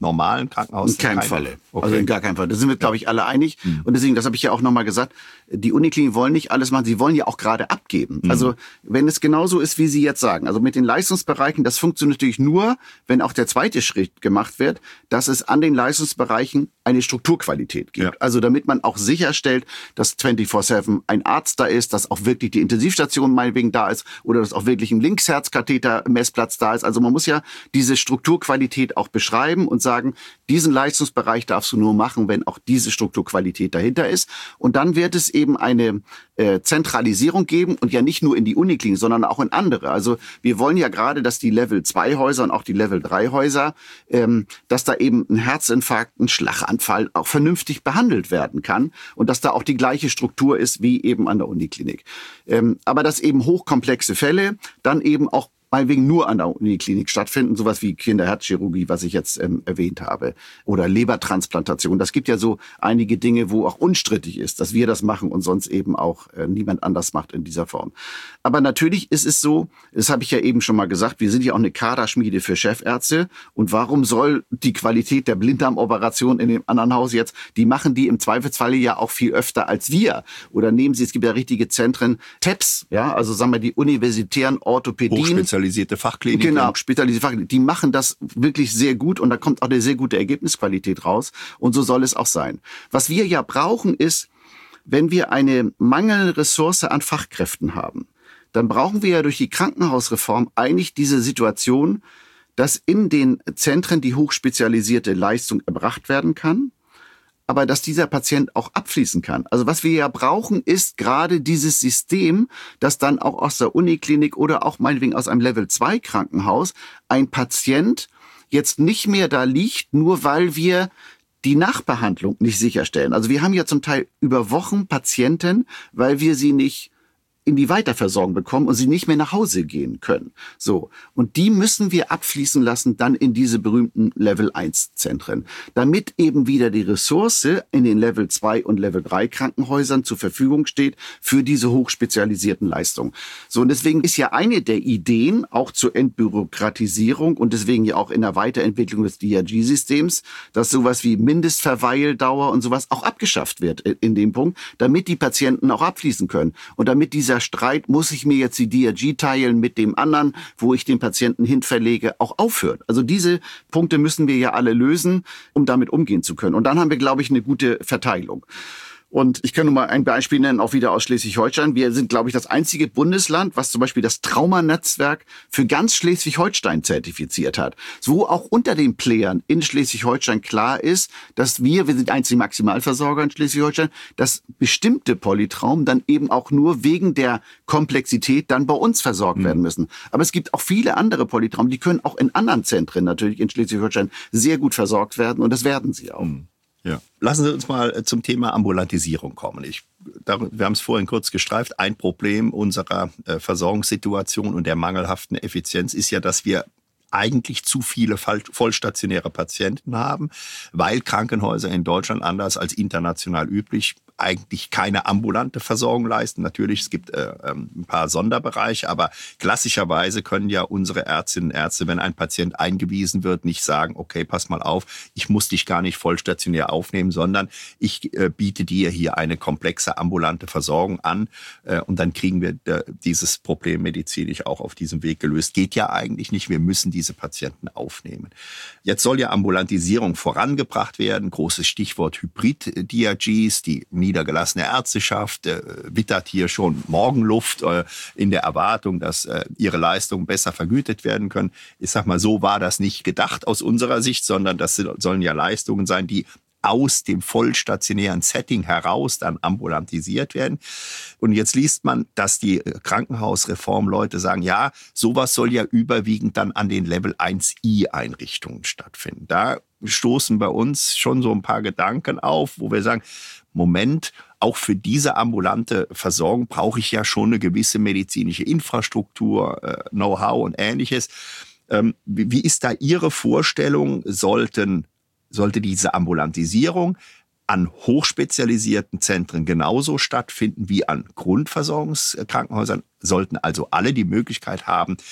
[SPEAKER 2] normalen Krankenhaus?
[SPEAKER 3] In keinem Falle.
[SPEAKER 2] Okay.
[SPEAKER 3] Also in gar keinem Fall. Da sind wir, glaube ich, alle einig. Mhm. Und deswegen, das habe ich ja auch nochmal gesagt, die Unikliniken wollen nicht alles machen, sie wollen ja auch gerade abgeben. Mhm. Also wenn es genauso ist, wie Sie jetzt sagen, also mit den Leistungsbereichen, das funktioniert natürlich nur, wenn auch der zweite Schritt gemacht wird, dass es an den Leistungsbereichen eine Strukturqualität gibt. Ja. Also damit man auch sicherstellt, dass vierundzwanzig sieben ein Arzt da ist, dass auch wirklich die Intensivstation meinetwegen da ist oder dass auch wirklich ein Linksherzkatheter-Messplatz da ist. Also man muss ja diese Strukturqualität auch beschreiben und sagen, diesen Leistungsbereich darfst du nur machen, wenn auch diese Strukturqualität dahinter ist. Und dann wird es eben eine äh, Zentralisierung geben und ja nicht nur in die Uniklinik, sondern auch in andere. Also wir wollen ja gerade, dass die Level zwei Häuser und auch die Level drei Häuser, ähm, dass da eben ein Herzinfarkt, ein Schlaganfall auch vernünftig behandelt werden kann und dass da auch die gleiche Struktur ist wie eben an der Uniklinik. Ähm, aber dass eben hochkomplexe Fälle dann eben auch meinetwegen nur an der Uniklinik stattfinden, sowas wie Kinderherzchirurgie, was ich jetzt ähm, erwähnt habe, oder Lebertransplantation. Das gibt ja so einige Dinge, wo auch unstrittig ist, dass wir das machen und sonst eben auch äh, niemand anders macht in dieser Form. Aber natürlich ist es so, das habe ich ja eben schon mal gesagt, wir sind ja auch eine Kaderschmiede für Chefärzte. Und warum soll die Qualität der Blinddarmoperation in dem anderen Haus jetzt, die machen die im Zweifelsfalle ja auch viel öfter als wir. Oder nehmen Sie, es gibt ja richtige Zentren, T E P S, ja, also sagen wir die universitären Orthopädien.
[SPEAKER 2] Spezialisierte Fachkliniken.
[SPEAKER 3] Genau, spezialisierte Fachkliniken. Die machen das wirklich sehr gut und da kommt auch eine sehr gute Ergebnisqualität raus. Und so soll es auch sein. Was wir ja brauchen ist, wenn wir eine mangelnde Ressource an Fachkräften haben, dann brauchen wir ja durch die Krankenhausreform eigentlich diese Situation, dass in den Zentren die hochspezialisierte Leistung erbracht werden kann, aber dass dieser Patient auch abfließen kann. Also was wir ja brauchen, ist gerade dieses System, dass dann auch aus der Uniklinik oder auch meinetwegen aus einem Level zwei Krankenhaus ein Patient jetzt nicht mehr da liegt, nur weil wir die Nachbehandlung nicht sicherstellen. Also wir haben ja zum Teil über Wochen Patienten, weil wir sie nicht in die Weiterversorgung bekommen und sie nicht mehr nach Hause gehen können. So. Und die müssen wir abfließen lassen dann in diese berühmten Level eins Zentren, damit eben wieder die Ressource in den Level zwei und Level drei Krankenhäusern zur Verfügung steht für diese hochspezialisierten Leistungen. So. Und deswegen ist ja eine der Ideen auch zur Entbürokratisierung und deswegen ja auch in der Weiterentwicklung des D R G-Systems, dass sowas wie Mindestverweildauer und sowas auch abgeschafft wird in dem Punkt, damit die Patienten auch abfließen können. Und damit dieser Streit, muss ich mir jetzt die D R G teilen mit dem anderen, wo ich den Patienten hinverlege, auch aufhört. Also diese Punkte müssen wir ja alle lösen, um damit umgehen zu können. Und dann haben wir, glaube ich, eine gute Verteilung. Und ich kann nur mal ein Beispiel nennen, auch wieder aus Schleswig-Holstein. Wir sind, glaube ich, das einzige Bundesland, was zum Beispiel das Traumanetzwerk für ganz Schleswig-Holstein zertifiziert hat. Wo auch unter den Playern in Schleswig-Holstein klar ist, dass wir, wir sind einzige Maximalversorger in Schleswig-Holstein, dass bestimmte Polytraumen dann eben auch nur wegen der Komplexität dann bei uns versorgt mhm. werden müssen. Aber es gibt auch viele andere Polytraumen, die können auch in anderen Zentren natürlich in Schleswig-Holstein sehr gut versorgt werden und das werden sie auch.
[SPEAKER 2] Mhm. Ja. Lassen Sie uns mal zum Thema Ambulantisierung kommen. Ich, da, wir haben es vorhin kurz gestreift. Ein Problem unserer äh, Versorgungssituation und der mangelhaften Effizienz ist ja, dass wir eigentlich zu viele vollstationäre Patienten haben, weil Krankenhäuser in Deutschland anders als international üblich eigentlich keine ambulante Versorgung leisten. Natürlich, es gibt äh, ein paar Sonderbereiche, aber klassischerweise können ja unsere Ärztinnen und Ärzte, wenn ein Patient eingewiesen wird, nicht sagen, okay, pass mal auf, ich muss dich gar nicht vollstationär aufnehmen, sondern ich äh, biete dir hier eine komplexe ambulante Versorgung an äh, und dann kriegen wir äh, dieses Problem medizinisch auch auf diesem Weg gelöst. Geht ja eigentlich nicht, wir müssen diese Patienten aufnehmen. Jetzt soll ja Ambulantisierung vorangebracht werden, großes Stichwort Hybrid-D R Gs, die niedergelassene Ärzteschaft äh, wittert hier schon Morgenluft äh, in der Erwartung, dass äh, ihre Leistungen besser vergütet werden können. Ich sag mal, so war das nicht gedacht aus unserer Sicht, sondern das sollen ja Leistungen sein, die aus dem vollstationären Setting heraus dann ambulantisiert werden. Und jetzt liest man, dass die Krankenhausreformleute sagen, ja, sowas soll ja überwiegend dann an den Level eins I Einrichtungen stattfinden. Da stoßen bei uns schon so ein paar Gedanken auf, wo wir sagen, Moment, auch für diese ambulante Versorgung brauche ich ja schon eine gewisse medizinische Infrastruktur, äh, Know-how und Ähnliches. Ähm, wie, wie ist da Ihre Vorstellung? Sollten, sollte diese Ambulantisierung an hochspezialisierten Zentren genauso stattfinden wie an Grundversorgungskrankenhäusern? Sollten also alle die Möglichkeit haben,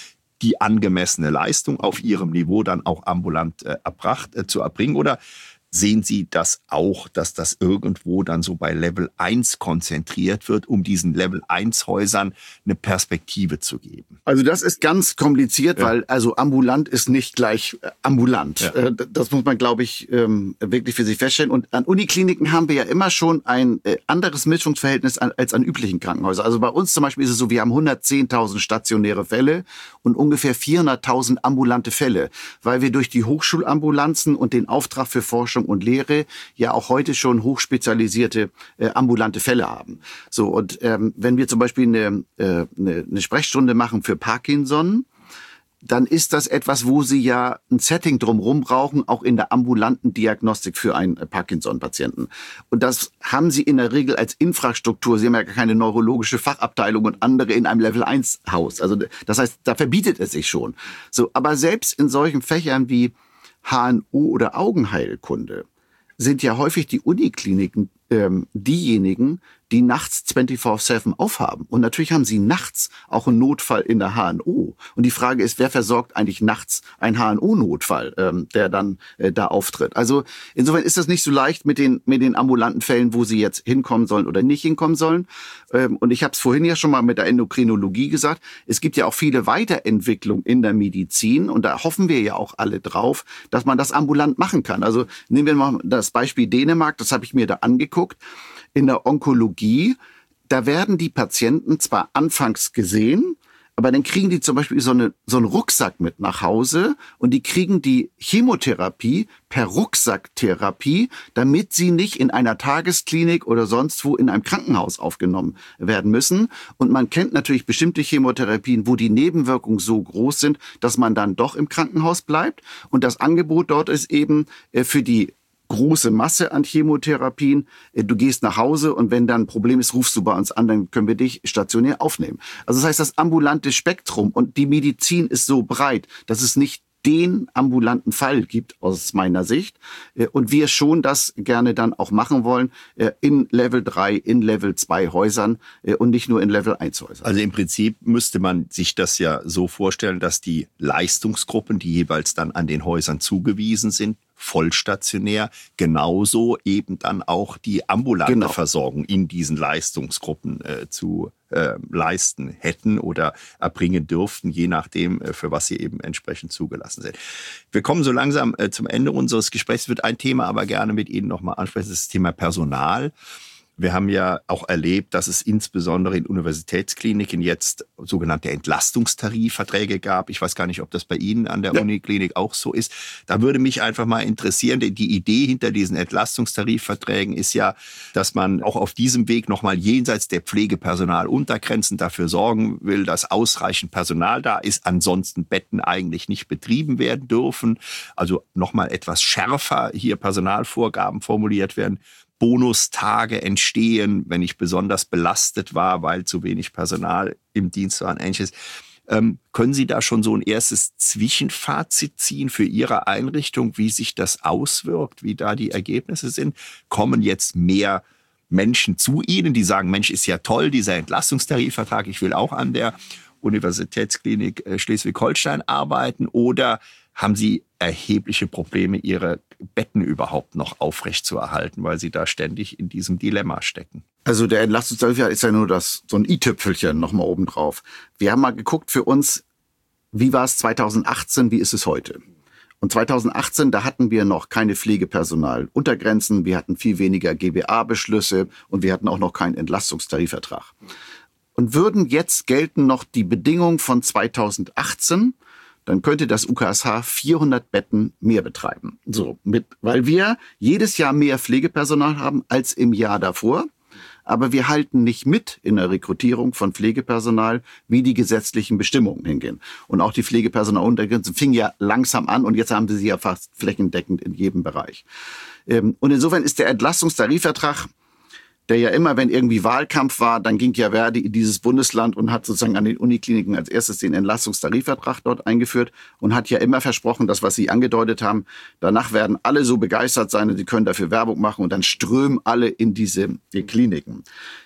[SPEAKER 2] die angemessene Leistung auf ihrem Niveau dann auch ambulant äh, erbracht, äh, zu erbringen? Oder sehen Sie das auch, dass das irgendwo dann so bei Level eins konzentriert wird, um diesen Level eins Häusern eine Perspektive zu geben?
[SPEAKER 3] Also das ist ganz kompliziert,
[SPEAKER 2] ja.
[SPEAKER 3] weil also ambulant ist nicht gleich äh, ambulant.
[SPEAKER 2] Ja.
[SPEAKER 3] Äh, das muss man, glaube ich, ähm, wirklich für sich feststellen. Und an Unikliniken haben wir ja immer schon ein äh, anderes Mischungsverhältnis an, als an üblichen Krankenhäusern. Also bei uns zum Beispiel ist es so, wir haben hundertzehntausend stationäre Fälle und ungefähr vierhunderttausend ambulante Fälle, weil wir durch die Hochschulambulanzen und den Auftrag für Forschung und Lehre ja auch heute schon hochspezialisierte äh, ambulante Fälle haben. So, und ähm, wenn wir zum Beispiel eine, äh, eine, eine Sprechstunde machen für Parkinson, dann ist das etwas, wo Sie ja ein Setting drumherum brauchen, auch in der ambulanten Diagnostik für einen Parkinson-Patienten. Und das haben Sie in der Regel als Infrastruktur. Sie haben ja keine neurologische Fachabteilung und andere in einem Level eins Haus. Also das heißt, da verbietet es sich schon. So, aber selbst in solchen Fächern wie H N O oder Augenheilkunde sind ja häufig die Unikliniken ähm, diejenigen, die nachts vierundzwanzig sieben aufhaben. Und natürlich haben sie nachts auch einen Notfall in der H N O. Und die Frage ist, wer versorgt eigentlich nachts einen H N O-Notfall, ähm, der dann äh, da auftritt? Also insofern ist das nicht so leicht mit den mit den ambulanten Fällen, wo sie jetzt hinkommen sollen oder nicht hinkommen sollen. Ähm, und ich habe es vorhin ja schon mal mit der Endokrinologie gesagt. Es gibt ja auch viele Weiterentwicklungen in der Medizin. Und da hoffen wir ja auch alle drauf, dass man das ambulant machen kann. Also nehmen wir mal das Beispiel Dänemark. Das habe ich mir da angeguckt. In der Onkologie, da werden die Patienten zwar anfangs gesehen, aber dann kriegen die zum Beispiel so, eine, so einen Rucksack mit nach Hause und die kriegen die Chemotherapie per Rucksacktherapie, damit sie nicht in einer Tagesklinik oder sonst wo in einem Krankenhaus aufgenommen werden müssen. Und man kennt natürlich bestimmte Chemotherapien, wo die Nebenwirkungen so groß sind, dass man dann doch im Krankenhaus bleibt. Und das Angebot dort ist eben für die große Masse an Chemotherapien. Du gehst nach Hause und wenn dann ein Problem ist, rufst du bei uns an, dann können wir dich stationär aufnehmen. Also das heißt, das ambulante Spektrum und die Medizin ist so breit, dass es nicht den ambulanten Fall gibt aus meiner Sicht und wir schon das gerne dann auch machen wollen in Level drei, in Level zwei Häusern und nicht nur in Level eins Häusern.
[SPEAKER 2] Also im Prinzip müsste man sich das ja so vorstellen, dass die Leistungsgruppen, die jeweils dann an den Häusern zugewiesen sind, vollstationär, genauso eben dann auch die ambulante genau. Versorgung in diesen Leistungsgruppen äh, zu äh, leisten hätten oder erbringen dürften, je nachdem, äh, für was sie eben entsprechend zugelassen sind. Wir kommen so langsam äh, zum Ende unseres Gesprächs. Ich würde ein Thema aber gerne mit Ihnen nochmal ansprechen, das ist das Thema Personal. Wir haben ja auch erlebt, dass es insbesondere in Universitätskliniken jetzt sogenannte Entlastungstarifverträge gab. Ich weiß gar nicht, ob das bei Ihnen an der ja. Uniklinik auch so ist. Da würde mich einfach mal interessieren, die Idee hinter diesen Entlastungstarifverträgen ist ja, dass man auch auf diesem Weg nochmal jenseits der Pflegepersonaluntergrenzen dafür sorgen will, dass ausreichend Personal da ist. Ansonsten Betten eigentlich nicht betrieben werden dürfen. Also nochmal etwas schärfer hier Personalvorgaben formuliert werden. Bonustage entstehen, wenn ich besonders belastet war, weil zu wenig Personal im Dienst war und ähnliches. Ähm, können Sie da schon so ein erstes Zwischenfazit ziehen für Ihre Einrichtung, wie sich das auswirkt, wie da die Ergebnisse sind? Kommen jetzt mehr Menschen zu Ihnen, die sagen, Mensch, ist ja toll, dieser Entlastungstarifvertrag, ich will auch an der Universitätsklinik Schleswig-Holstein arbeiten, oder haben Sie erhebliche Probleme, Ihre Betten überhaupt noch aufrechtzuerhalten, weil Sie da ständig in diesem Dilemma stecken?
[SPEAKER 3] Also der Entlastungstarif ist ja nur das, so ein i-Tüpfelchen nochmal obendrauf. Wir haben mal geguckt für uns, wie war es zweitausendachtzehn, wie ist es heute? Und zweitausendachtzehn, da hatten wir noch keine Pflegepersonaluntergrenzen, wir hatten viel weniger G B A-Beschlüsse und wir hatten auch noch keinen Entlastungstarifvertrag. Und würden jetzt gelten noch die Bedingungen von zweitausendachtzehn, dann könnte das U K S H vierhundert Betten mehr betreiben. So, mit, weil wir jedes Jahr mehr Pflegepersonal haben als im Jahr davor. Aber wir halten nicht mit in der Rekrutierung von Pflegepersonal, wie die gesetzlichen Bestimmungen hingehen. Und auch die Pflegepersonaluntergrenzen fingen ja langsam an und jetzt haben wir sie ja fast flächendeckend in jedem Bereich. Und insofern ist der Entlastungstarifvertrag, der ja immer, wenn irgendwie Wahlkampf war, dann ging ja Verdi in dieses Bundesland und hat sozusagen an den Unikliniken als erstes den Entlastungstarifvertrag dort eingeführt und hat ja immer versprochen, das, was Sie angedeutet haben, danach werden alle so begeistert sein und sie können dafür Werbung machen und dann strömen alle in diese die Kliniken.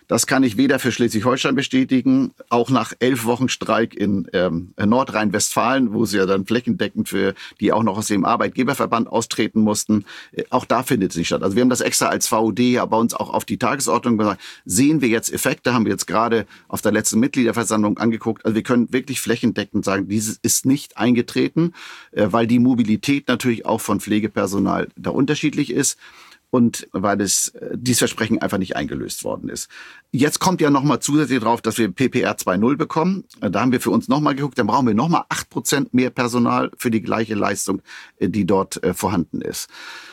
[SPEAKER 3] Das kann ich weder für Schleswig-Holstein bestätigen, auch nach elf Wochen Streik in ähm, Nordrhein-Westfalen, wo sie ja dann flächendeckend für die auch noch aus dem Arbeitgeberverband austreten mussten. Äh, auch da findet es nicht statt. Also wir haben das extra als V U D ja bei uns auch auf die Tagesordnung gesagt. Sehen wir jetzt Effekte, haben wir jetzt gerade auf der letzten Mitgliederversammlung angeguckt. Also wir können wirklich flächendeckend sagen, dieses ist nicht eingetreten, äh, weil die Mobilität natürlich auch von Pflegepersonal da unterschiedlich ist. Und weil das, dieses Versprechen einfach nicht eingelöst worden ist. Jetzt kommt ja nochmal zusätzlich drauf, dass wir P P R zwei Punkt null bekommen. Da haben wir für uns nochmal geguckt, dann brauchen wir nochmal acht Prozent mehr Personal für die gleiche Leistung, die dort äh, vorhanden ist.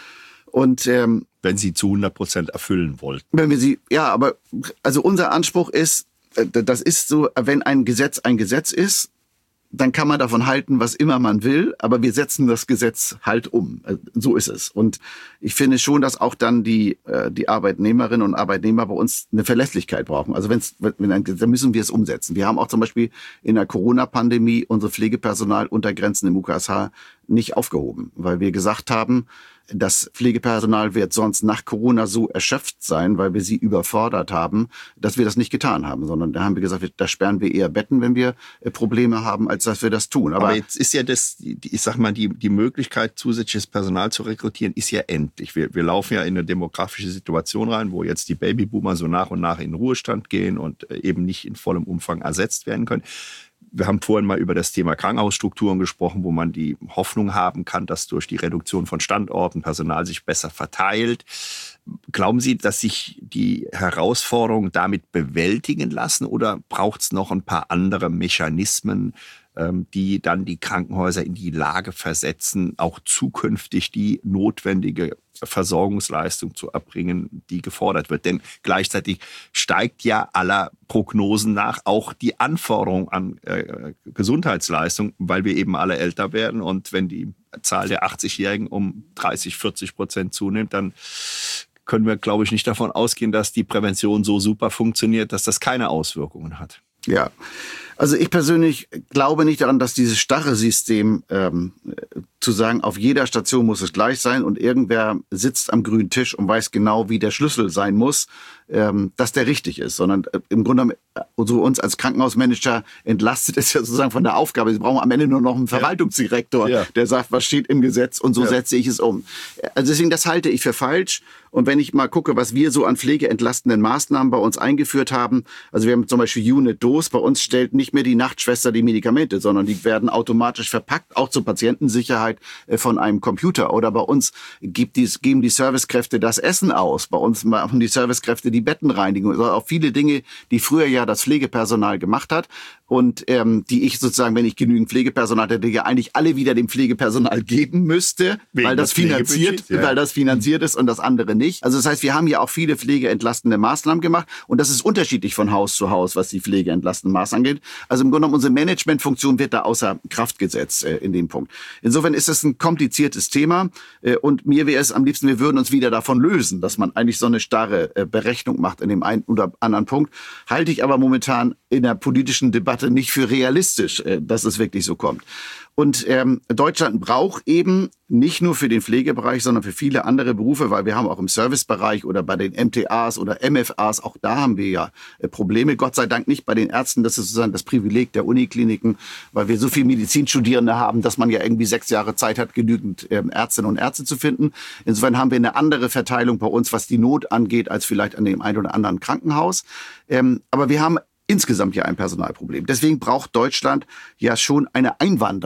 [SPEAKER 3] Und ähm,
[SPEAKER 2] wenn Sie zu hundert Prozent erfüllen wollten.
[SPEAKER 3] Wenn wir sie, ja, aber also unser Anspruch ist, das ist so, wenn ein Gesetz ein Gesetz ist, dann kann man davon halten, was immer man will, aber wir setzen das Gesetz halt um. So ist es. Und ich finde schon, dass auch dann die die Arbeitnehmerinnen und Arbeitnehmer bei uns eine Verlässlichkeit brauchen. Also wenn's, wenn ein, dann müssen wir es umsetzen. Wir haben auch zum Beispiel in der Corona-Pandemie unsere Pflegepersonaluntergrenzen im U K S H nicht aufgehoben, weil wir gesagt haben, das Pflegepersonal wird sonst nach Corona so erschöpft sein, weil wir sie überfordert haben, dass wir das nicht getan haben, sondern da haben wir gesagt, da sperren wir eher Betten, wenn wir Probleme haben, als dass wir das tun.
[SPEAKER 2] Aber, Aber jetzt ist ja das, ich sag mal, die, die Möglichkeit, zusätzliches Personal zu rekrutieren, ist ja endlich. Wir, wir laufen ja in eine demografische Situation rein, wo jetzt die Babyboomer so nach und nach in den Ruhestand gehen und eben nicht in vollem Umfang ersetzt werden können. Wir haben vorhin mal über das Thema Krankenhausstrukturen gesprochen, wo man die Hoffnung haben kann, dass durch die Reduktion von Standorten Personal sich besser verteilt. Glauben Sie, dass sich die Herausforderungen damit bewältigen lassen oder braucht es noch ein paar andere Mechanismen, die dann die Krankenhäuser in die Lage versetzen, auch zukünftig die notwendige Versorgungsleistung zu erbringen, die gefordert wird? Denn gleichzeitig steigt ja aller Prognosen nach auch die Anforderung an äh, Gesundheitsleistung, weil wir eben alle älter werden. Und wenn die Zahl der achtzigjährigen um dreißig, vierzig Prozent zunimmt, dann können wir, glaube ich, nicht davon ausgehen, dass die Prävention so super funktioniert, dass das keine Auswirkungen hat.
[SPEAKER 3] Ja, also ich persönlich glaube nicht daran, dass dieses starre System ähm, zu sagen, auf jeder Station muss es gleich sein und irgendwer sitzt am grünen Tisch und weiß genau, wie der Schlüssel sein muss, ähm, dass der richtig ist, sondern äh, im Grunde so uns als Krankenhausmanager entlastet es ja sozusagen von der Aufgabe. Sie brauchen am Ende nur noch einen Verwaltungsdirektor, ja. der sagt, was steht im Gesetz und so ja. setze ich es um. Also deswegen, das halte ich für falsch. Und wenn ich mal gucke, was wir so an pflegeentlastenden Maßnahmen bei uns eingeführt haben, also wir haben zum Beispiel Unit Dose, bei uns stellt nicht mehr die Nachtschwester die Medikamente, sondern die werden automatisch verpackt, auch zur Patientensicherheit von einem Computer. Oder bei uns gibt die, geben die Servicekräfte das Essen aus. Bei uns machen die Servicekräfte die Bettenreinigung. Also auch viele Dinge, die früher ja das Pflegepersonal gemacht hat und ähm, die ich sozusagen, wenn ich genügend Pflegepersonal hätte, ja eigentlich alle wieder dem Pflegepersonal geben müsste, Wegen weil das finanziert, ja. weil das finanziert ist und das andere nicht. Also das heißt, wir haben ja auch viele pflegeentlastende Maßnahmen gemacht und das ist unterschiedlich von Haus zu Haus, was die pflegeentlastenden Maßnahmen angeht. Also im Grunde genommen, unsere Managementfunktion wird da außer Kraft gesetzt äh, in dem Punkt. Insofern ist es ein kompliziertes Thema äh, und mir wäre es am liebsten, wir würden uns wieder davon lösen, dass man eigentlich so eine starre äh, Berechnung macht in dem einen oder anderen Punkt. Halte ich aber momentan in der politischen Debatte nicht für realistisch, äh, dass es wirklich so kommt. Und ähm, Deutschland braucht eben nicht nur für den Pflegebereich, sondern für viele andere Berufe, weil wir haben auch im Servicebereich oder bei den M T As oder M F As, auch da haben wir ja äh, Probleme. Gott sei Dank nicht bei den Ärzten, das ist sozusagen das Privileg der Unikliniken, weil wir so viele Medizinstudierende haben, dass man ja irgendwie sechs Jahre Zeit hat, genügend ähm, Ärztinnen und Ärzte zu finden. Insofern haben wir eine andere Verteilung bei uns, was die Not angeht, als vielleicht an dem einen oder anderen Krankenhaus. Ähm, aber wir haben insgesamt ja ein Personalproblem. Deswegen braucht Deutschland ja schon eine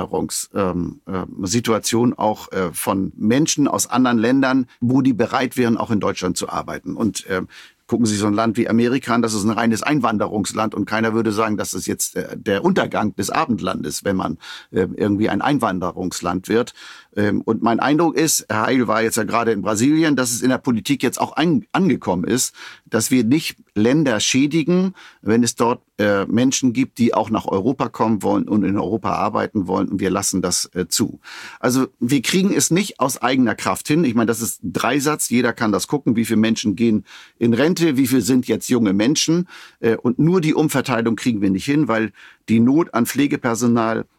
[SPEAKER 3] Einwanderungssituation ähm, äh, auch äh, von Menschen aus anderen Ländern, wo die bereit wären, auch in Deutschland zu arbeiten. Und ähm, gucken Sie so ein Land wie Amerika an, das ist ein reines Einwanderungsland und keiner würde sagen, dass es jetzt äh, der Untergang des Abendlandes, wenn man äh, irgendwie ein Einwanderungsland wird. Ähm, und mein Eindruck ist, Herr Heil war jetzt ja gerade in Brasilien, dass es in der Politik jetzt auch ein, angekommen ist, dass wir nicht Länder schädigen, wenn es dort äh, Menschen gibt, die auch nach Europa kommen wollen und in Europa arbeiten wollen und wir lassen das äh, zu. Also wir kriegen es nicht aus eigener Kraft hin. Ich meine, das ist ein Dreisatz, jeder kann das gucken, wie viele Menschen gehen in Rente, wie viel sind jetzt junge Menschen äh, und nur die Umverteilung kriegen wir nicht hin, weil die Not an Pflegepersonal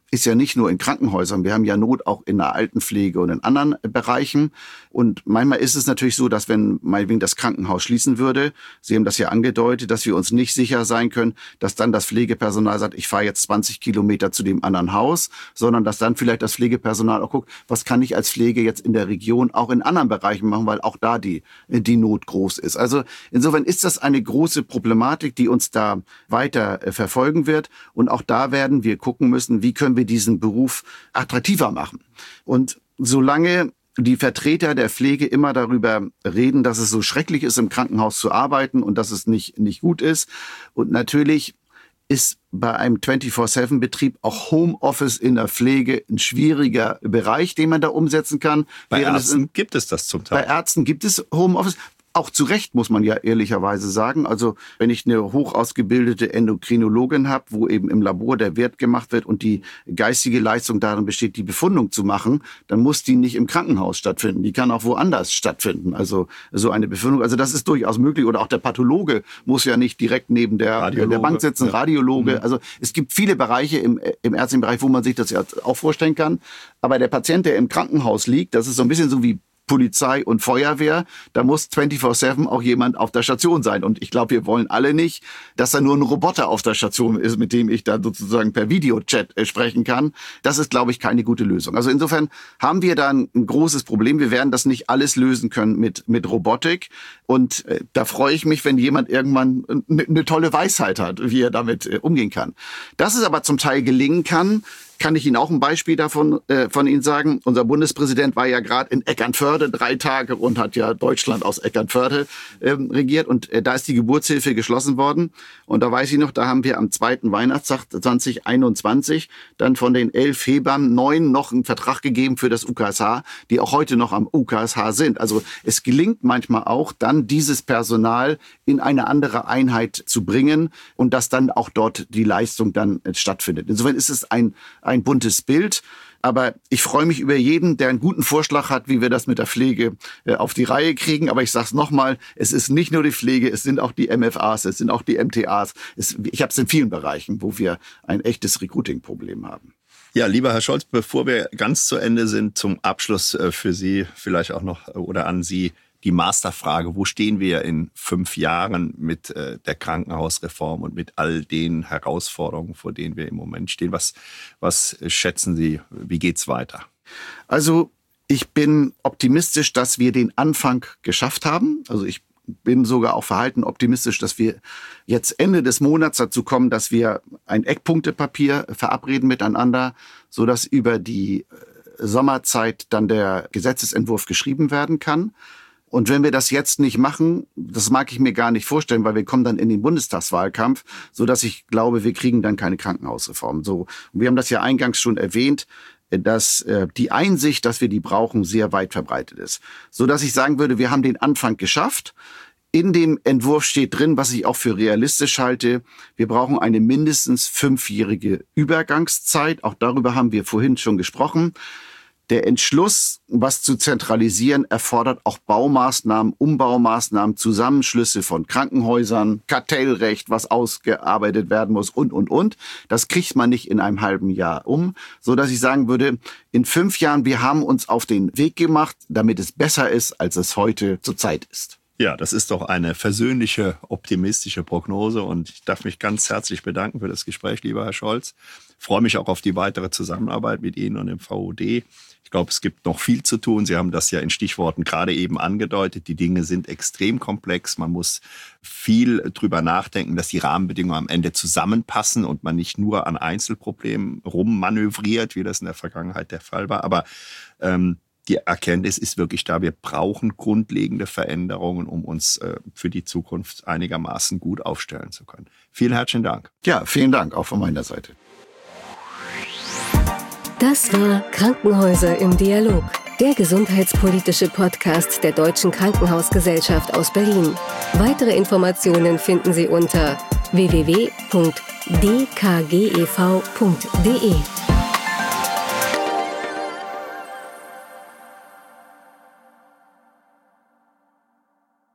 [SPEAKER 3] ist ja nicht nur in Krankenhäusern. Wir haben ja Not auch in der Altenpflege und in anderen Bereichen. Und manchmal ist es natürlich so, dass wenn meinetwegen das Krankenhaus schließen würde, Sie haben das ja angedeutet, dass wir uns nicht sicher sein können, dass dann das Pflegepersonal sagt, ich fahre jetzt zwanzig Kilometer zu dem anderen Haus, sondern dass dann vielleicht das Pflegepersonal auch guckt, was kann ich als Pflege jetzt in der Region auch in anderen Bereichen machen, weil auch da die, die Not groß ist. Also insofern ist das eine große Problematik, die uns da weiter verfolgen wird. Und auch da werden wir gucken müssen, wie können wir diesen Beruf attraktiver machen. Und solange die Vertreter der Pflege immer darüber reden, dass es so schrecklich ist, im Krankenhaus zu arbeiten und dass es nicht, nicht gut ist. Und natürlich ist bei einem vierundzwanzig sieben Betrieb auch Homeoffice in der Pflege ein schwieriger Bereich, den man da umsetzen kann.
[SPEAKER 2] Bei
[SPEAKER 3] Während
[SPEAKER 2] Ärzten
[SPEAKER 3] es,
[SPEAKER 2] gibt es das zum Teil.
[SPEAKER 3] Bei Ärzten gibt es Homeoffice. Auch zu Recht, muss man ja ehrlicherweise sagen. Also wenn ich eine hoch ausgebildete Endokrinologin habe, wo eben im Labor der Wert gemacht wird und die geistige Leistung darin besteht, die Befundung zu machen, dann muss die nicht im Krankenhaus stattfinden. Die kann auch woanders stattfinden. Also so eine Befundung. Also das ist durchaus möglich. Oder auch der Pathologe muss ja nicht direkt neben der, der Bank sitzen, ja. Radiologe. Mhm. Also es gibt viele Bereiche im, im ärztlichen Bereich, wo man sich das ja auch vorstellen kann. Aber der Patient, der im Krankenhaus liegt, das ist so ein bisschen so wie Polizei und Feuerwehr, da muss vierundzwanzig sieben auch jemand auf der Station sein. Und ich glaube, wir wollen alle nicht, dass da nur ein Roboter auf der Station ist, mit dem ich dann sozusagen per Videochat äh, sprechen kann. Das ist, glaube ich, keine gute Lösung. Also insofern haben wir da ein, ein großes Problem. Wir werden das nicht alles lösen können mit, mit Robotik. Und äh, da freue ich mich, wenn jemand irgendwann eine ne tolle Weisheit hat, wie er damit äh, umgehen kann. Dass es aber zum Teil gelingen kann, kann ich Ihnen auch ein Beispiel davon äh, von Ihnen sagen. Unser Bundespräsident war ja gerade in Eckernförde drei Tage und hat ja Deutschland aus Eckernförde ähm, regiert. Und äh, da ist die Geburtshilfe geschlossen worden. Und da weiß ich noch, da haben wir am zweiten Weihnachtstag zwanzig einundzwanzig dann von den elf Hebammen neun noch einen Vertrag gegeben für das U K S H, die auch heute noch am U K S H sind. Also es gelingt manchmal auch, dann dieses Personal in eine andere Einheit zu bringen und dass dann auch dort die Leistung dann äh, stattfindet. Insofern ist es ein ein buntes Bild. Aber ich freue mich über jeden, der einen guten Vorschlag hat, wie wir das mit der Pflege äh, auf die Reihe kriegen. Aber ich sage es nochmal, es ist nicht nur die Pflege, es sind auch die M F As, es sind auch die M T As. Es, ich habe es in vielen Bereichen, wo wir ein echtes Recruiting-Problem haben.
[SPEAKER 2] Ja, lieber Herr Scholz, bevor wir ganz zu Ende sind, zum Abschluss äh, für Sie vielleicht auch noch äh, oder an Sie die Masterfrage, wo stehen wir in fünf Jahren mit äh, der Krankenhausreform und mit all den Herausforderungen, vor denen wir im Moment stehen? Was, was schätzen Sie, wie geht's weiter?
[SPEAKER 3] Also ich bin optimistisch, dass wir den Anfang geschafft haben. Also ich bin sogar auch verhalten optimistisch, dass wir jetzt Ende des Monats dazu kommen, dass wir ein Eckpunktepapier verabreden miteinander, sodass über die Sommerzeit dann der Gesetzesentwurf geschrieben werden kann. Und wenn wir das jetzt nicht machen, das mag ich mir gar nicht vorstellen, weil wir kommen dann in den Bundestagswahlkampf, so dass ich glaube, wir kriegen dann keine Krankenhausreform. So, und wir haben das ja eingangs schon erwähnt, dass äh, die Einsicht, dass wir die brauchen, sehr weit verbreitet ist. So dass ich sagen würde, wir haben den Anfang geschafft. In dem Entwurf steht drin, was ich auch für realistisch halte, wir brauchen eine mindestens fünfjährige Übergangszeit. Auch darüber haben wir vorhin schon gesprochen. Der Entschluss, was zu zentralisieren, erfordert auch Baumaßnahmen, Umbaumaßnahmen, Zusammenschlüsse von Krankenhäusern, Kartellrecht, was ausgearbeitet werden muss und, und, und. Das kriegt man nicht in einem halben Jahr um, so dass ich sagen würde, in fünf Jahren, wir haben uns auf den Weg gemacht, damit es besser ist, als es heute zurzeit ist.
[SPEAKER 2] Ja, das ist doch eine versöhnliche, optimistische Prognose und ich darf mich ganz herzlich bedanken für das Gespräch, lieber Herr Scholz. Ich freue mich auch auf die weitere Zusammenarbeit mit Ihnen und dem V O D. Ich glaube, es gibt noch viel zu tun. Sie haben das ja in Stichworten gerade eben angedeutet. Die Dinge sind extrem komplex. Man muss viel drüber nachdenken, dass die Rahmenbedingungen am Ende zusammenpassen und man nicht nur an Einzelproblemen rummanövriert, wie das in der Vergangenheit der Fall war. Aber ähm, die Erkenntnis ist wirklich da, wir brauchen grundlegende Veränderungen, um uns äh, für die Zukunft einigermaßen gut aufstellen zu können. Vielen herzlichen Dank.
[SPEAKER 3] Ja, vielen Dank, auch von meiner Seite.
[SPEAKER 1] Das war Krankenhäuser im Dialog, der gesundheitspolitische Podcast der Deutschen Krankenhausgesellschaft aus Berlin. Weitere Informationen finden Sie unter w w w punkt d k g e v punkt d e.